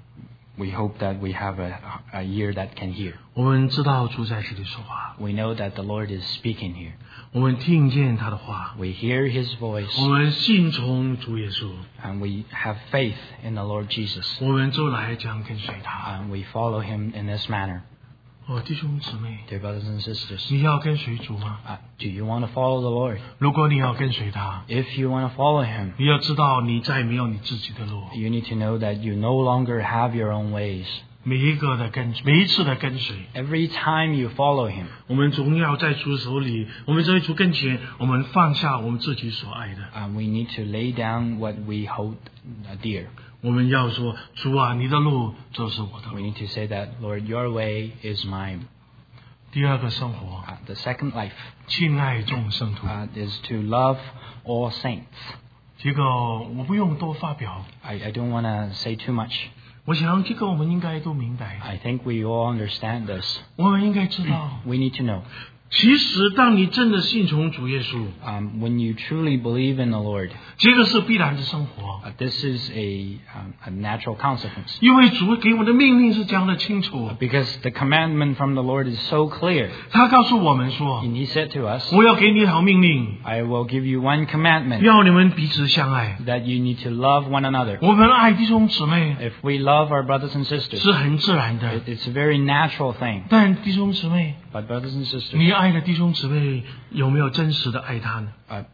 We hope that we have a ear that can hear. 我们知道主在这里说话， We know that the Lord is speaking here. 我们听见他的话， We hear His voice, 我们信从主耶稣， and we have faith in the Lord Jesus. 我们就来这样跟随他。 And we follow Him in this manner. 弟兄姊妹， Dear brothers and sisters, 你要跟随主吗？ do you want to follow the Lord? 如果你要跟随他， If you want to follow Him, 你要知道你再没有你自己的路。 you need to know that you no longer have your own ways. 每一次的跟随， Every time you follow Him, 我们总要在主手里，我们在主跟前，我们放下我们自己所爱的。 we need to lay down what we hold dear. 我们要说：“主啊，你的路就是我的 We 路。 need to say that, Lord, your way is mine. ” 第二个生活， The second life 亲爱众圣徒。 is to love all saints. 这个我不用多发表， I don't want to say too much. 我想这个我们应该都明白， I think we all understand this. 我们应该知道。 We need to know. 其实，当你真的信从主耶稣， When you truly believe in the Lord, 这个是必然的生活， this is a natural consequence. 因为主给我们的命令是讲得清楚。 Because the commandment from the Lord is so clear. 他告诉我们说 And He said to us, 我要给你一条命令， I will give you one commandment, 要你们彼此相爱。 that you need to love one another. 我们爱弟兄姊妹 If we love our brothers and sisters, 是很自然的， it's a very natural thing. 但弟兄姊妹， But brothers and sisters, 你爱的弟兄姊妹有没有真实的爱他呢？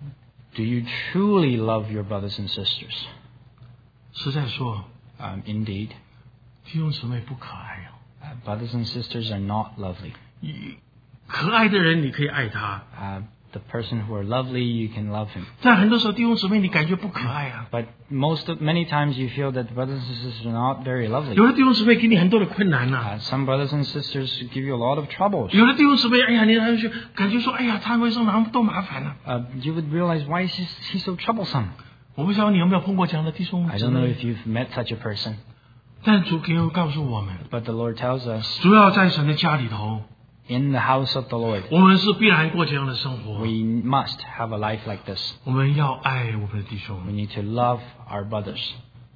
do you truly love your brothers and sisters? 实在说， Indeed, 弟兄姊妹不可爱哦。 brothers and sisters are not lovely. 可爱的人你可以爱他， The person who are lovely, you can love him. 但很多时候弟兄姊妹你感觉不可爱啊。 But many times you feel that brothers and sisters are not very lovely. 有的弟兄姊妹给你很多的困难呐、 Some brothers and sisters give you a lot of troubles. 有的弟兄姊妹，哎呀，你感觉说，哎呀，他为什么那么多麻烦呢、 You would realize, why is he so troublesome? 我不知道你有没有碰过这样的弟兄 I 姊 don't know 妹 if，you've met such a person. 但主给我告诉我们， But the Lord tells us, 主要在神的家里头， in the house of the Lord, 我们是必然过这样的生活。 we must have a life like this. 我们要爱我们的弟 We 兄， need to love our brothers.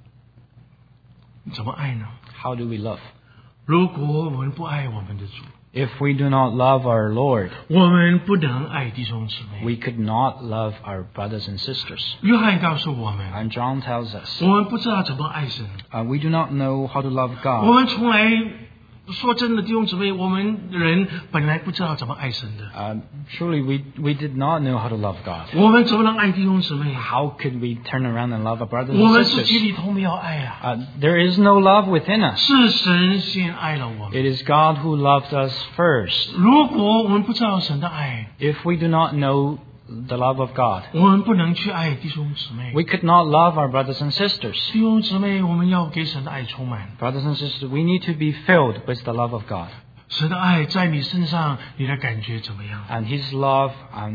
怎么爱呢？ How do we love? 如果我们不爱我们的主， If we do not love our Lord, 我们不能爱弟兄姊妹。 we could not love our brothers and sisters. 约翰告诉我们， And John tells us, 我们不知道怎么爱神。 we do not know how to love 我 God. 们从来说真的，弟兄姊妹，我们人本来不知道怎么爱神的。 Truly, we did not know how to love God. 我们怎么能爱弟兄姊妹？ How could we turn around and love our brothers 我 and 们自己 sisters? 里头没有爱啊， There is no love within us. 是神先爱了我们。 It is God who loved us first. 如果我们不知道神的爱， If we do not know the love of God, 我们不能去爱弟兄姊妹。 we could not love our brothers and sisters. 弟兄姊妹，我们要给神的爱充满。 Brothers and sisters, we need to be filled with the love of God. 神的爱在你身上，你的感觉怎么样？ And His love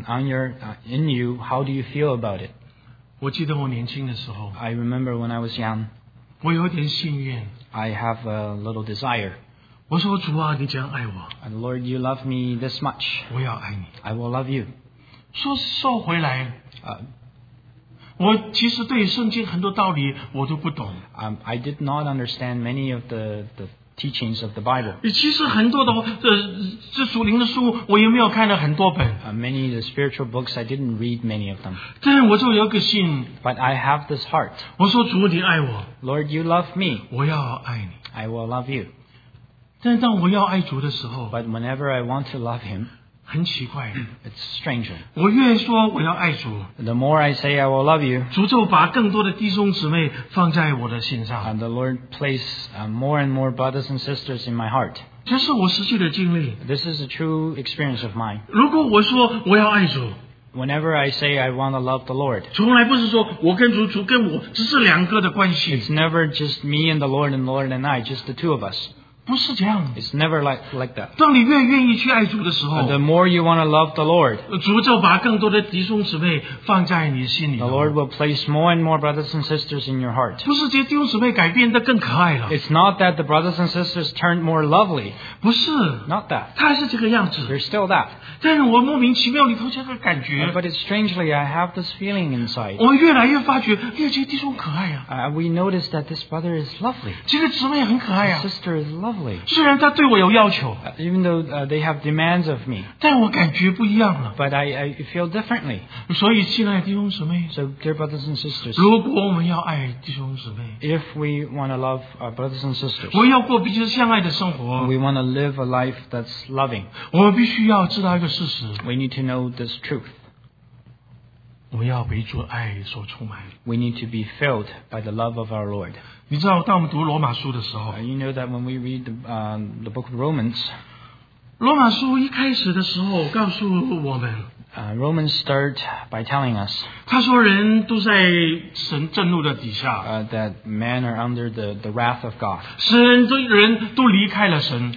in you, how do you feel about it? 我记得我年轻的时候， I remember when I was young, 我有一点心愿， I have a little desire. 我说主啊，你这样爱我， And Lord, you love me this much. 我要爱你。 I will love you. 说回来，我其实对圣经很多道理我都不懂。 I did not understand many of the teachings of the Bible. 其实很多的这属灵的书，我也没有看了很多本， Many of the spiritual books, I didn't read many of them. 但是我就有一个心， But I have this heart. 我说主，你爱我， Lord, you love me. 我要爱你。 I will love you. 但是当我要爱主的时候， But whenever I want to love Him, 很奇怪， it's stranger. 我越说我要爱主， The more I say I will love you, 主就把更多的弟兄姊妹放在我的心上。 the Lord place more and more brothers and sisters in my heart. 这是我实际的经历。 This is a true experience of mine. 如果我说我要爱主， Whenever I say I want to love the Lord, 从来不是说我跟主，主跟我，只是两个的关系， it's never just me and the Lord and I, just the two of us. 不是这样。 It's never like that. 当你越愿意去爱主的时候， The more you want to love the Lord, 主就把更多的弟兄姊妹放在你心里 the 头。 Lord will place more and more brothers and sisters in your heart. 不是这些弟兄姊妹改变得更可爱了， It's not that the brothers and sisters turned more lovely. 不是， Not that. 他还是这个样子。 They're still that. 但是我莫名其妙里头这个感觉， But it's strangely, I have this feeling inside. 我越来越发觉，这些弟兄可爱啊， We notice that this brother is lovely. 这个姊妹很可爱 This 啊。 sister is lovely. 虽然他对我有要求， Even though they have demands of me. 但我感觉不一样了。 But I feel differently. 所以，亲爱的弟兄姊妹， So, dear brothers and sisters, 如果我们要爱弟兄姊妹， if we want to love our brothers and sisters, 我们要过彼此相爱的生活， we want to live a life that's loving, 我们必须要知道一个事实： we need to know this truth. 我们要被主爱所充满。 We need to be filled by the love of our Lord. 你知道，当我们读罗马书的时候， You know that when we read the book of Romans, 罗马书一开始的时候告诉我们， Romans start by telling us 他说人都在神震怒的底下， that men are under the wrath of God. 人都离开了神。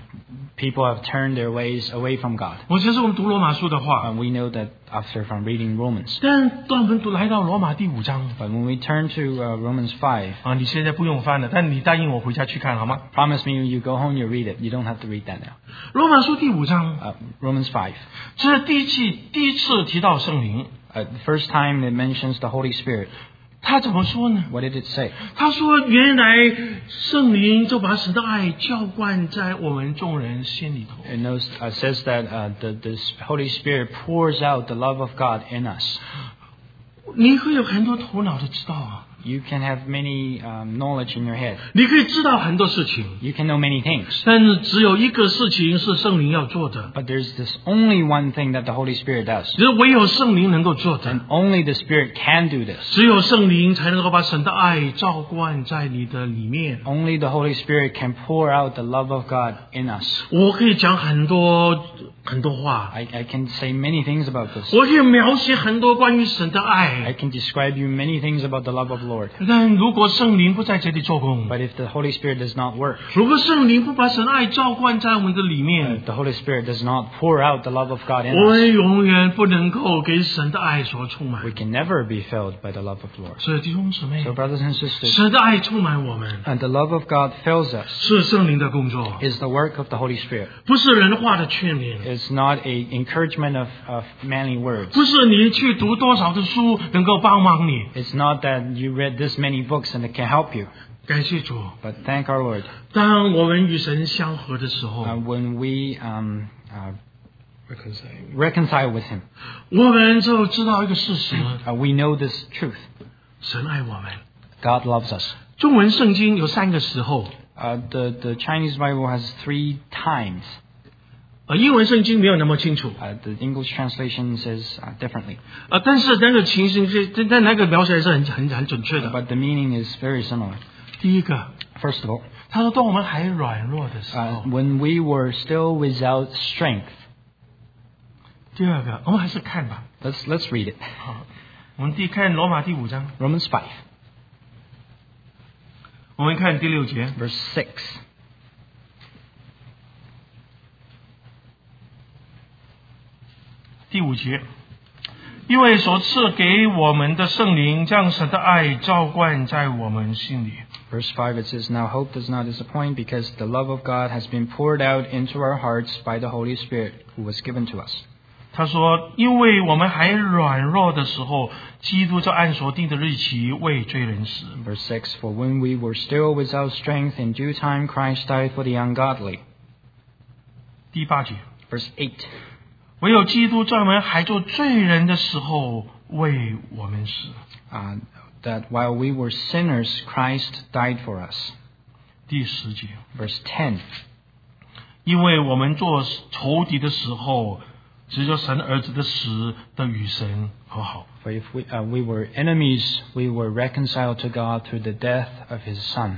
People have turned their ways away from God. 这是我们读罗马书的话。 We know that after from reading Romans. 但当我们来到罗马第5章， But when we turn to Romans 5, 你现在不用翻了，但你答应我回家去看好吗？ promise me you go home, you read it. You don't have to read that now. 罗马书第5章， Romans 5. 这是第一次提到圣灵。 The first time it mentions the Holy Spirit. 他怎么说呢？ What did it say? 他说：“原来圣灵就把神的爱浇灌在我们众人心里头。” It says that the Holy Spirit pours out the love of God in us. 你会有很多头脑的知道啊， You can have many knowledge in your head. 你可以知道很多事情， You can know many things. 但是只有一个事情是圣灵要做的， But there's this only one thing that the Holy Spirit does. 只有唯有圣灵能够做的， And only the Spirit can do this. 只有圣灵才能够把神的爱浇灌在你的里面。 Only the Holy Spirit can pour out the love of God in us. 我可以讲很多话， I can say many things about this. 我可以描写很多关于神的 I 爱， can describe you many things about the love of the Lord. 但如果圣灵不在这里做工， But if the Holy Spirit does not work, 如果圣灵不把神的爱浇灌在我们的里面， the Holy Spirit does not pour out the love of God in 我 us, 们永远不能够给神的爱所充 we 满。 can never be filled by the love of the Lord. 所以弟兄姊妹， So brothers and sisters, 神的爱充满我们， and the love of God fills us 是圣灵的工作， is the work of the Holy Spirit. 不是人话的劝勉， It's not a encouragement of manly words. 不是你去读多少的书能够帮忙你， It's not that you read this many books and it can help you. 感谢主。 But thank our Lord. 当我们与神相合的时候， When we reconcile with Him, 我们就知道一个事实， we know this truth. 神爱我们。 God loves us. 中文圣经有3个时候， The Chinese Bible has 3 times. 英文圣经没有那么清楚。 The English translation says differently. 但是那个情形但那个描写还是很准确的。 But the meaning is very similar. 第一个， First of all, 他说当我们还软弱的时候。 when we were still without strength. 第二个，我们还是看吧。 Let's read it. 好，我们看罗马第5章， Romans 5, 我们看第6节。 verse 6. 第5节，因为所赐给我们的圣灵将神的爱浇灌在我们心里。 Verse 5, it says, Now hope does not disappoint because the love of God has been poured out into our hearts by the Holy Spirit who was given to us. 他说，因为我们还软弱的时候，基督就按所定的日期为罪人死。 Verse 6, For when we were still without strength, in due time Christ died for the ungodly. 第8节， Verse 8, 唯有基督在我们还做罪人的时候为我们死。 that while we were sinners, Christ died for us. 第10节， Verse 10, 因为我们做仇敌的时候，只有神儿子的死得与神和好。 For if we were enemies, we were reconciled to God through the death of His Son.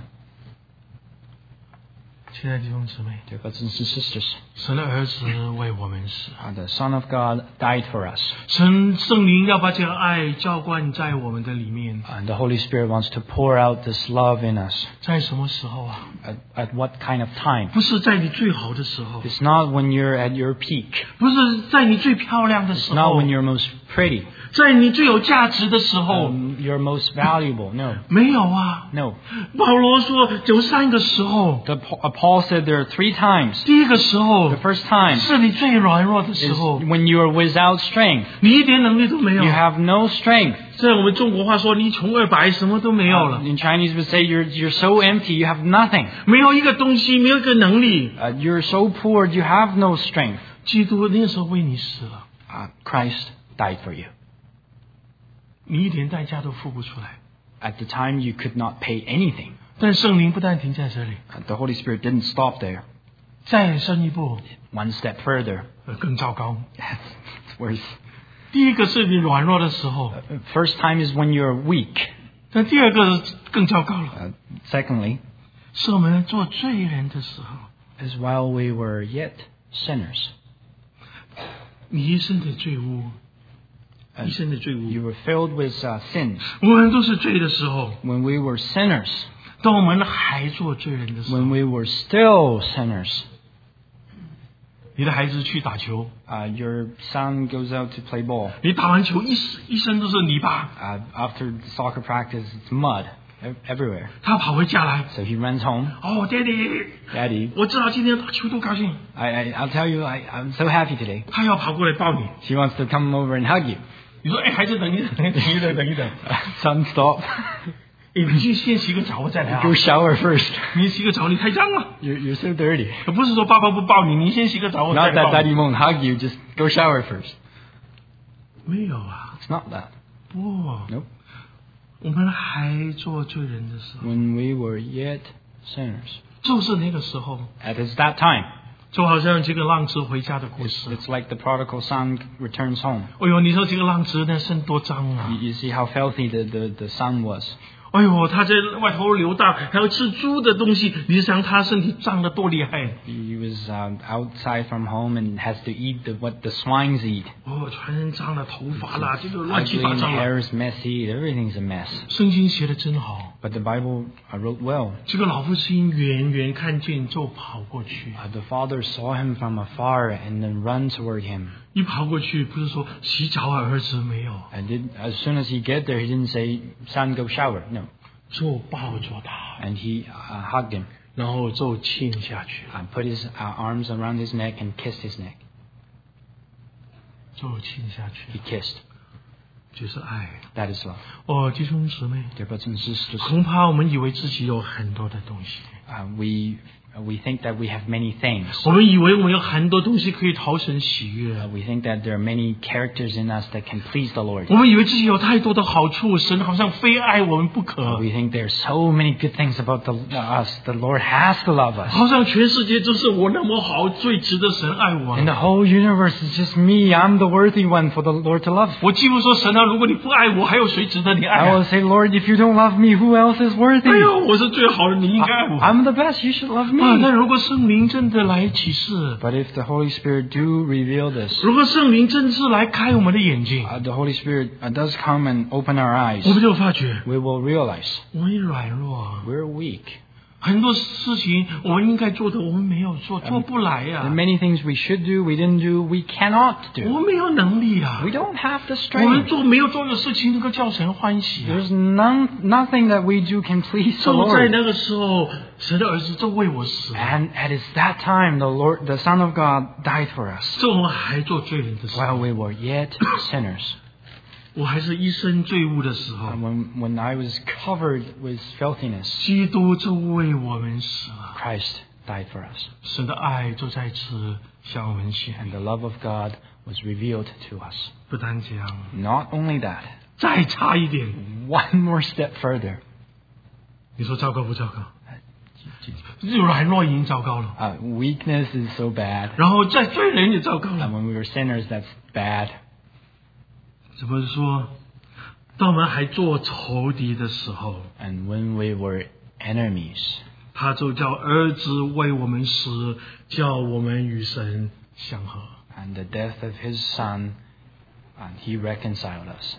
亲爱的弟兄姊妹， Dear brothers and sisters, 神的儿子为我们死， the Son of God died for us. 圣灵要把这个爱浇灌在我们的里面。 And the Holy Spirit wants to pour out this love in us. 在什么时候啊？ At what kind of time? 不是在你最好的时候， It's not when you're at your peak. 不是在你最漂亮的 It's 时 not 候， when you're most pretty, 在你最有价值的时候， you're most valuable. No, 没有啊。 no. 保罗说有3个时候， Paul said there are 3 times. 第一个时候 The first time 是你最软弱的 is 时候， when you are without strength. 你一点能力都没有 You。have no strength. 在我们中国话说，你穷二白，什么都没有了， In Chinese we say you're so empty, you have nothing. 没有一个东西，没有一个能力。 You're so poor, you have no strength. 基督那时候为你死了， Christ died for you. 你一点代价都付不出来。 At the time you could not pay anything. 但圣灵不但停在这里， The Holy Spirit didn't stop there. 再深一步， One step further. 更糟糕。 It's worse. 第一个是你软弱的时候， First time is when you're weak. 但第二个更糟糕了， Secondly, 是我们做罪人的时候， is while we were yet sinners. 你一生的罪污，一生的罪 You 污， were filled with sins. 我们都是罪的时候。 When we were sinners. 当我们还做罪人的时候， When we were still sinners. 你的孩子去打球， Your son goes out to play ball. 你打完球一身都是泥巴， After soccer practice, it's mud everywhere. 他跑回家来， So he runs home. 哦，爹地， Daddy, 我知道今天打球多高兴。 I'll tell you, I'm so happy today. 他要跑过来抱你， She wants to come over and hug you. 你说，哎，孩子，等一等，等一等， Son, stop. 你去先洗个澡，我再来啊 Go。shower first. 你洗个澡，你太脏了。 You're so dirty. 不是说爸爸不抱你，你先洗个澡，我再 Not 来 that 抱你。 Daddy won't hug you, just go shower first. 没有啊， It's not that. 不， Nope. 我们还做罪人的时候， When we were yet sinners. 就是那个时候， It is that time. 就好像这个浪子回家的故事。 It's like the prodigal son returns home. 哎呦，你说这个浪子那身多脏啊！ You see how filthy the son was. 哎呦，他在外头流荡，还要吃猪的东西，你想他身体脏得多厉害？ He was outside from home and has to eat what the swines eat. 哦，全身脏了，头发啦，这个乱七 Ugly 八 and 糟了。 hair is messy. Everything's a mess. 圣经写的真好， But the Bible wrote well. 这个老父亲远远看见就跑过去， The father saw him from afar and then run toward him. 一跑过去不是说洗澡啊，儿子没有， As soon as he get there, he didn't say, "Son, go shower." No. 就抱着他， And he hugged him 然后就亲下去， and put his arms around his neck and kissed his neck. 就亲下去。 He kissed. 就是爱。 That is love. 哦，弟兄姊妹， Dear brothers and sisters, 恐怕我们以为自己有很多的东西， we think that we have many things. 我们以为我们有很多东西可以讨神喜悦， We think that there are many characters in us that can please the Lord. 我们以为自己有太多的好处，神好像非爱我们不可， We think there are so many good things about us. The Lord has to love us. 好像全世界就是我那么好，最值得神爱我。 And the whole universe is just me. I'm the worthy one for the Lord to love. 我几乎说神啊，如果你不爱我，还有谁值得你爱 I 啊？ will say, Lord, if you don't love me, who else is 哎 worthy? 呦，我是最好的，你应该爱我。 I'm the best. You should love 啊， me. 但如果圣灵真的来启示， But if the Holy Spirit do reveal this, 如果圣灵真是来开我们的眼睛， the Holy Spirit does come and open our eyes, 我们就发觉 we will realize 我们软弱， we're weak. 很多事情我们应该做的，我们没有做，做不来 There 呀 are，many things we should do, we didn't do, we cannot 我 do. 们没有能力啊 We，don't have the 我们 strength. 没有做的事情能够叫神欢喜啊。 There's nothing that we do can please the 就在 Lord. 那个时候，神的儿子就为我死了， And at that time, the Son of God died for us 这我们还做罪人的时 while 候， we were yet sinners. 我还是一身罪恶的时候， When I was covered with filthiness, 基督就为我们死了， Christ died for us. 神的爱就在此向我们显 And 明。 the love of God was revealed to us. 不单这样， Not only that, 再差一点， one more step further. 你说糟糕不糟糕？软弱已经糟糕了， Weakness is so bad. 然后在罪人也糟糕 And 了。 when we were sinners, that's bad. 怎么说？当我们还做仇敌的时候， And when we were enemies, 他就叫儿子为我们死，叫我们与神相合。 and the death of his Son, and he reconciled us.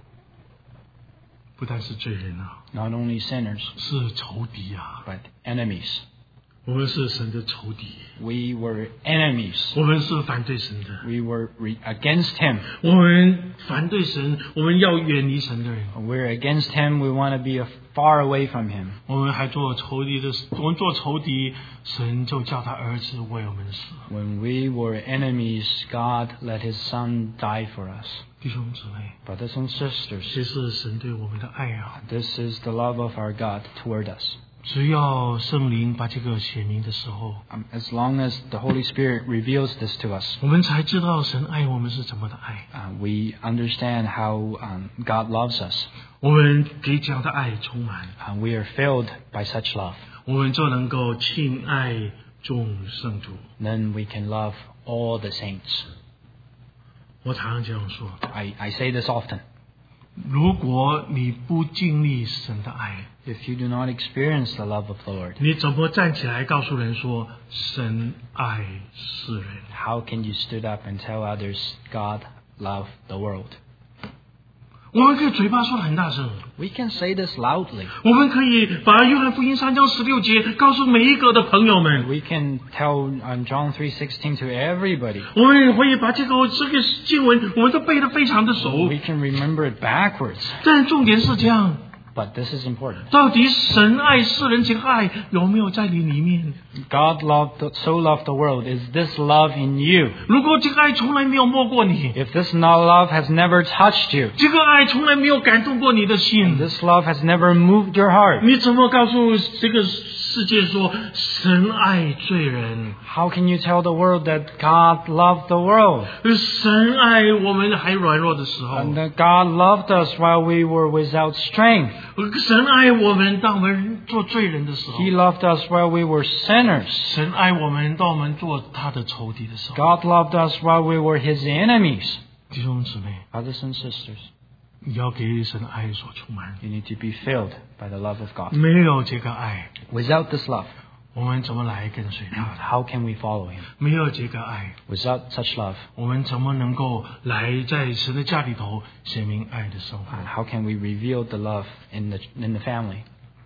不但是罪人啊， Not only sinners, 是仇敌啊！ but enemies. 我们是神的仇敌， We were enemies. 我们是反对神的， We were against him. 我们反对神，我们要远离神的人， We're against him. We want to be far away from him. 我们还做仇敌的，我们做仇敌，神就叫他儿子为我们死。 When we were enemies, God let his Son die for us. 弟兄姊妹， Brothers and sisters, 这是神对我们的爱啊！ this is the love of our God toward us. 只要圣灵把这个写明的时候， As long as the Holy Spirit reveals this to us, 我们才知道神爱我们是怎么的爱。 we understand how God loves us. 我们给这样的爱充满， We are filled by such love. 我们就能够亲爱众圣徒。 Then we can love all the saints. 我常常这样说： I say this often. 如果你不经历神的爱， If you do not experience the love of the Lord, 你怎么站起来告诉人说神爱世人？ how can you stood up and tell others God loved the world? 我们可以嘴巴说得很大声， We can say this loudly. 我们可以把约翰福音3章16节告诉每一个的朋友们， We can tell John 3:16 to everybody. 我们也会把这个经文，我们都背得非常的熟。 We can remember it backwards. 但重点是这样， But this is important. 到底神爱世人这个爱有没有在你里面？ God so loved the world. Is this love in you? 如果这个爱从来没有摸过你， If this love has never touched you, 这个爱从来没有感动过你的心， this love has never moved your heart, 你怎么告诉这个世界说神爱罪人？ how can you tell the world that God loved the world? 神爱我们还软弱的时候， And that God loved us while we were without strength. 神爱我们当我们做罪人的时候， He loved us while we were sinners. 神爱我们当我们做他的仇敌的时候。 God loved us while we were His enemies. 弟兄姊妹， Brothers and sisters, 你要给神的爱所充满， you need to be filled by the love of God. 没有这个爱， Without this love, 我们怎么来跟随他的？ how can we follow Him? 没有这个爱， Without such love, 我们怎么能够来在神的家里头显明爱的生活？ how can we reveal the love in the family?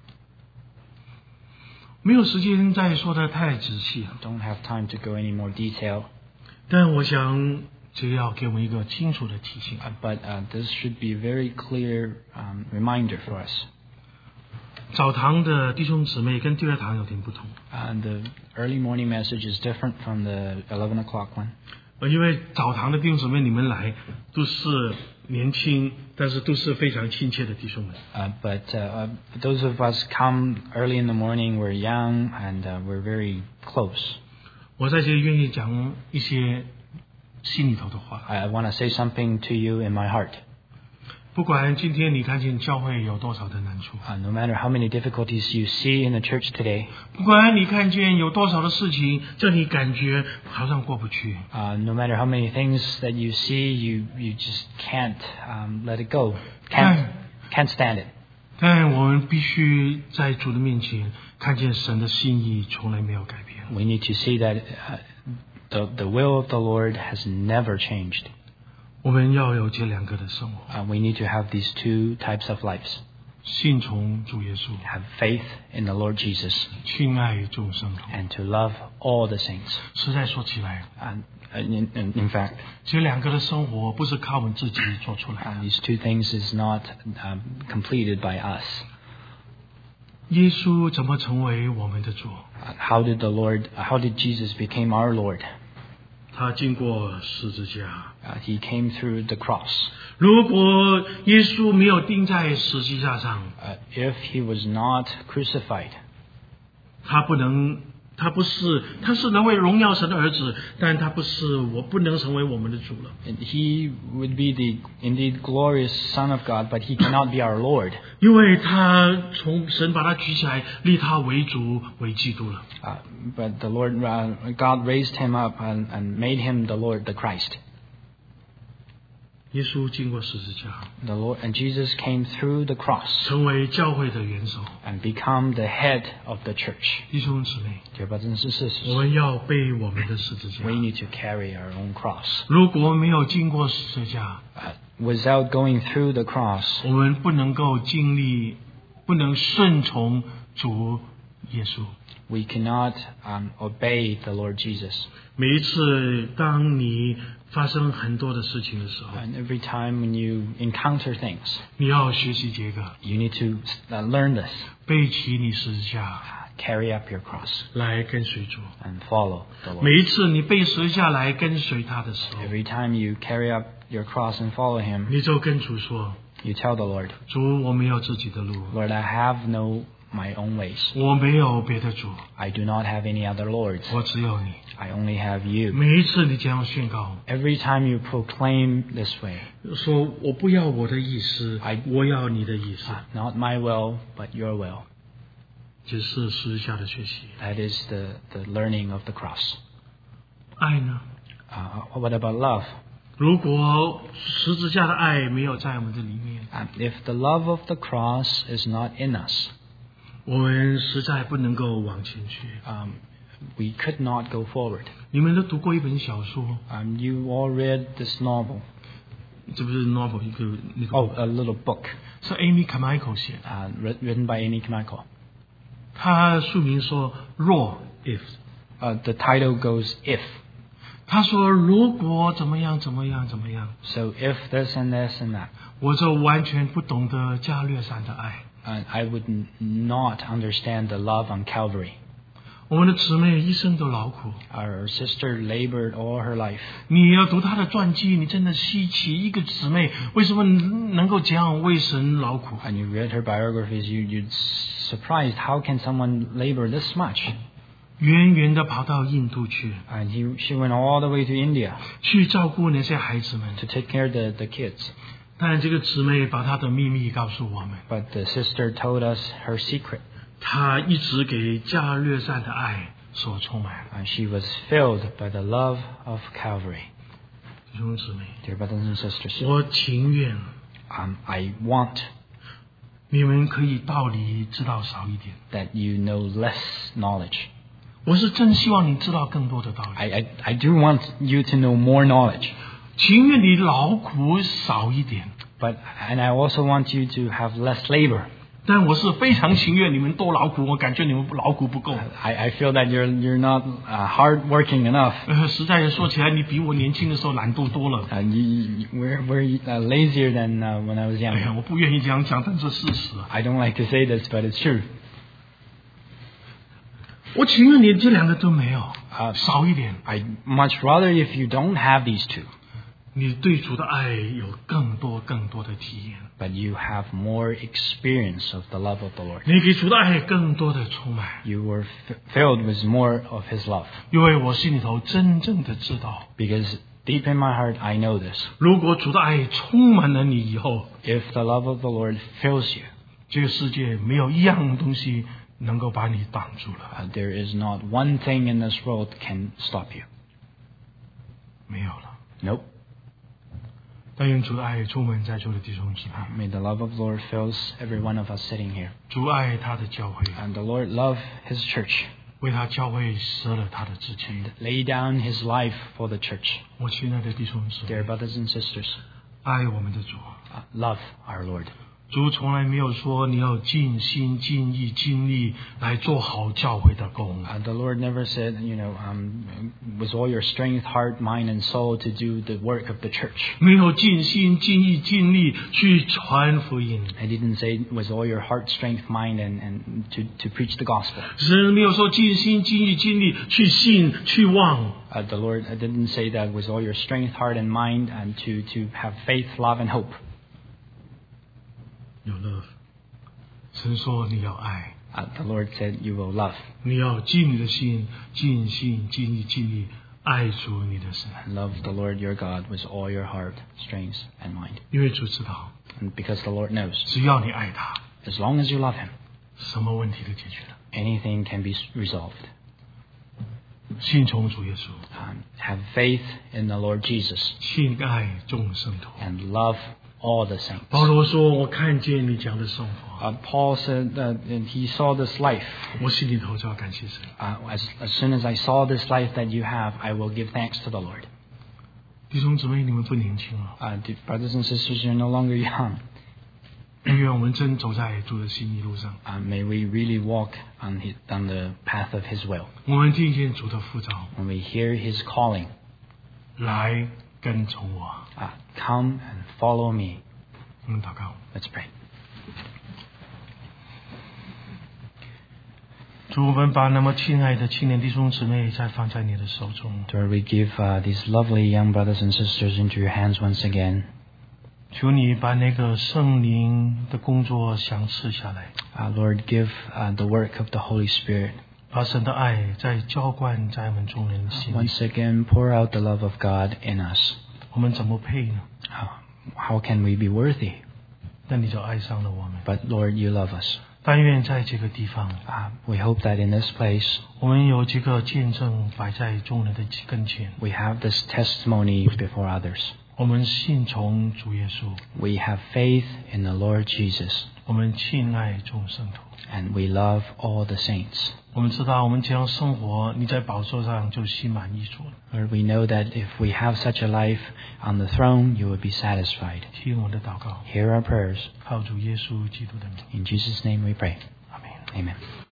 没有时间再说的太仔细了， Don't have time to go any more detail, 但我想这要给我们一个清楚的提醒。 but this should be a very clear reminder for us. 早堂的弟兄姊妹跟第二堂有点不同， The early morning message is different from the 11 o'clock one. 因为早堂的弟兄姊妹你们来都是年轻，但是都是非常亲切的弟兄们。 But those of us come early in the morning, we're young and we're very close. 我在这里愿意讲一些心里头的话。 I want to say something to you in my heart. 不管今天你看见教会有多少的难处， No matter how many difficulties you see in the church today, 不管你看见有多少的事情叫你感觉好像过不去， no matter how many things that you see, you just can't let it go, can't stand it. 但我们必须在主的面前看见神的心意从来没有改变。 We need to see that the will of the Lord has never changed. 我们要有这两个的生活， We need to have these two types of lives. 信从主耶稣， Have faith in the Lord Jesus 亲爱众圣徒。 and to love all the saints. 实在说起来， In fact, 这两个的生活不是靠我们自己做出来的。 these two things is not completed by us. 耶稣怎么成为我们的主？ How did Jesus become our Lord? 他经过十字架。 He came through the cross. 如果耶稣没有钉在十字架上， If he was not crucified, 他是能为荣耀神的儿子，但他我不能成为我们的主了。 he would be the indeed glorious Son of God, but he cannot be our Lord. 因为他从神把他举起来，立他为主为基督了。 But the Lord, God raised him up and made him the Lord, the Christ. 耶稣经过十字架， The Lord and Jesus came through the cross 成为教会的元首。 and become the head of the church. 弟兄姊妹， Dear brothers and 我 sisters, 们要背我们的十字架。 we need to carry our own cross. 如果没有经过十字架， Without going through the cross, 我们不能够不能顺从主耶稣。 we cannot obey the Lord Jesus. 每一次当你发生很多的事情的时候， And every time when you encounter things, 你要学习这个， you need to learn this. 背起你十字架 Carry up your cross 来跟随主。 and follow the Lord. 每一次你背十字架来跟随他的时候， Every time you carry up your cross and follow Him, 你就跟主说 you tell the Lord, 主，我没有自己的路， Lord, I have no my own ways. 我没有别的主， I do not have any other lords. 我只有你。 I only have you. 每一次你这样宣告， Every time you proclaim this way, 说我不要我的意思，我要你的意思， not my will, but your will. 这是十字架的学习。 That is the learning of the cross. 爱呢？ What about love? 如果十字架的爱没有在我们的里面， If the love of the cross is not in us, 我们实在不能够往前去。 we could not go forward. 你们都读过一本小说， You all read this novel. 这不是 novel 一个那个 Oh, a little book 是 Amy Carmichael 写的， written by Amy Carmichael. 他书名说 Raw If， The title goes If. 他说如果怎么样怎么样怎么样， So if this and this and that. 我就完全不懂得加略山的爱。 I would not understand the love on Calvary. 我们的姊妹一生都劳苦， Our sister labored all her life. 你要读她的传记，你真的稀奇，一个姊妹为什么能够这样为神劳苦？ And you read her biographies, you'd surprised how can someone labor this much? 远远的跑到印度去， And she went all the way to India 去照顾那些孩子们。 to take care of the kids. 但这个姊妹把她的秘密告诉我们， But the sister told us her secret. 她一直给加略山的爱所充满。 And she was filled by the love of Calvary. 弟兄姊妹， Dear brothers and sisters, 我情愿 I want 你们可以道理知道少一点。 that you know less knowledge. 我是真希望你知道更多的道理。 I do want you to know more knowledge. 情愿你劳苦少一点， And I also want you to have less labor. 但我是非常情愿你们多劳苦，我感觉你们劳苦不够。 I feel that you're not hard working enough. 实在说起来，你比我年轻的时候懒惰多了。 We're lazier than when I was 哎 young. 呀，我不愿意这样讲，但是事实。 I don't like to say this, but it's true. 我情愿你这两个都没有，少一点。 I'd much rather if you don't have these two. 你对主的爱有更多的体验， but you have more experience of the love of the Lord. 你给主的爱更多的充满， You were filled with more of His love. 因为我心里头真正的知道， Because deep in my heart, I know this. 如果主的爱充满了你以后， If the love of the Lord fills you, 这个世界没有一样东西能够把你挡住了， there is not one thing in this world can stop you. 没有了。 Nope. 但愿主的爱充满在座的弟兄姊妹， May the love of the Lord fills every one of us sitting here. 主爱他的教会， And the Lord loved His church, 为他教会舍了他的自己。 lay down His life for the church. 我亲爱的弟兄姊 Dear 妹， brothers and sisters, 爱我们的主， love our Lord. 主从来没有说你要尽心尽意尽力来做好教会的工。 The Lord never said, with all your strength, heart, mind, and soul to do the work of the church. 没有尽心尽意尽力去传福音， I didn't say with all your heart, strength, mind, and to preach the gospel. 神没有说尽心尽意尽力去信去望。 The Lord didn't say that with all your strength, heart, and mind, and to have faith, love, and hope. 有 love， 神说你要爱， The Lord said you will love. 你要尽你的心尽心尽意尽力爱主你的神， Love the Lord your God with all your heart, strength, and mind. 因为主知道， And because the Lord knows, 只要你爱他， as long as you love Him, 什么问题都解决了。 anything can be resolved. 信从主耶稣， Have faith in the Lord Jesus 信爱众圣徒。 and love all the saints. 保罗说：“我看见你这样的生活， Paul said that he saw this life. 我心里头就要感谢神。 As soon as I saw this life that you have, I will give thanks to the Lord. 弟兄姊妹，你们不年轻了， Brothers and sisters, you're no longer young. 愿我们真走在主的心意路上。 May we really walk on the path of His will. 我们听见主的呼召， When we hear His calling, 来跟从我。 come and follow me. 我们祷告。 Let's pray. 主，我们把那么亲爱的青年弟兄姊妹再放在你的手中， Lord, we give these lovely young brothers and sisters into your hands once again. 求你把那个圣灵的工作赏赐下来， Lord, give the work of the Holy Spirit. 把神的爱再浇灌在我们众人的心里。 Once again, pour out the love of God in us. 我们怎么配呢？ How can we be worthy? 但你就爱上了我们。 But Lord, you love us. 但愿在这个地方， We hope that in this place, 我们有这个见证摆在众人的跟前。 we have this testimony before others. 我们信从主耶稣， We have faith in the Lord Jesus, 我们敬爱众圣徒。 and we love all the saints. 我们知道，我们这样生活，你在宝座上就心满意足了。 Lord, we know that if we have such a life on the throne, you will be satisfied. 听我的祷告， Hear our prayers. 靠主耶稣基督的名， In Jesus' name we pray. 阿门。 Amen.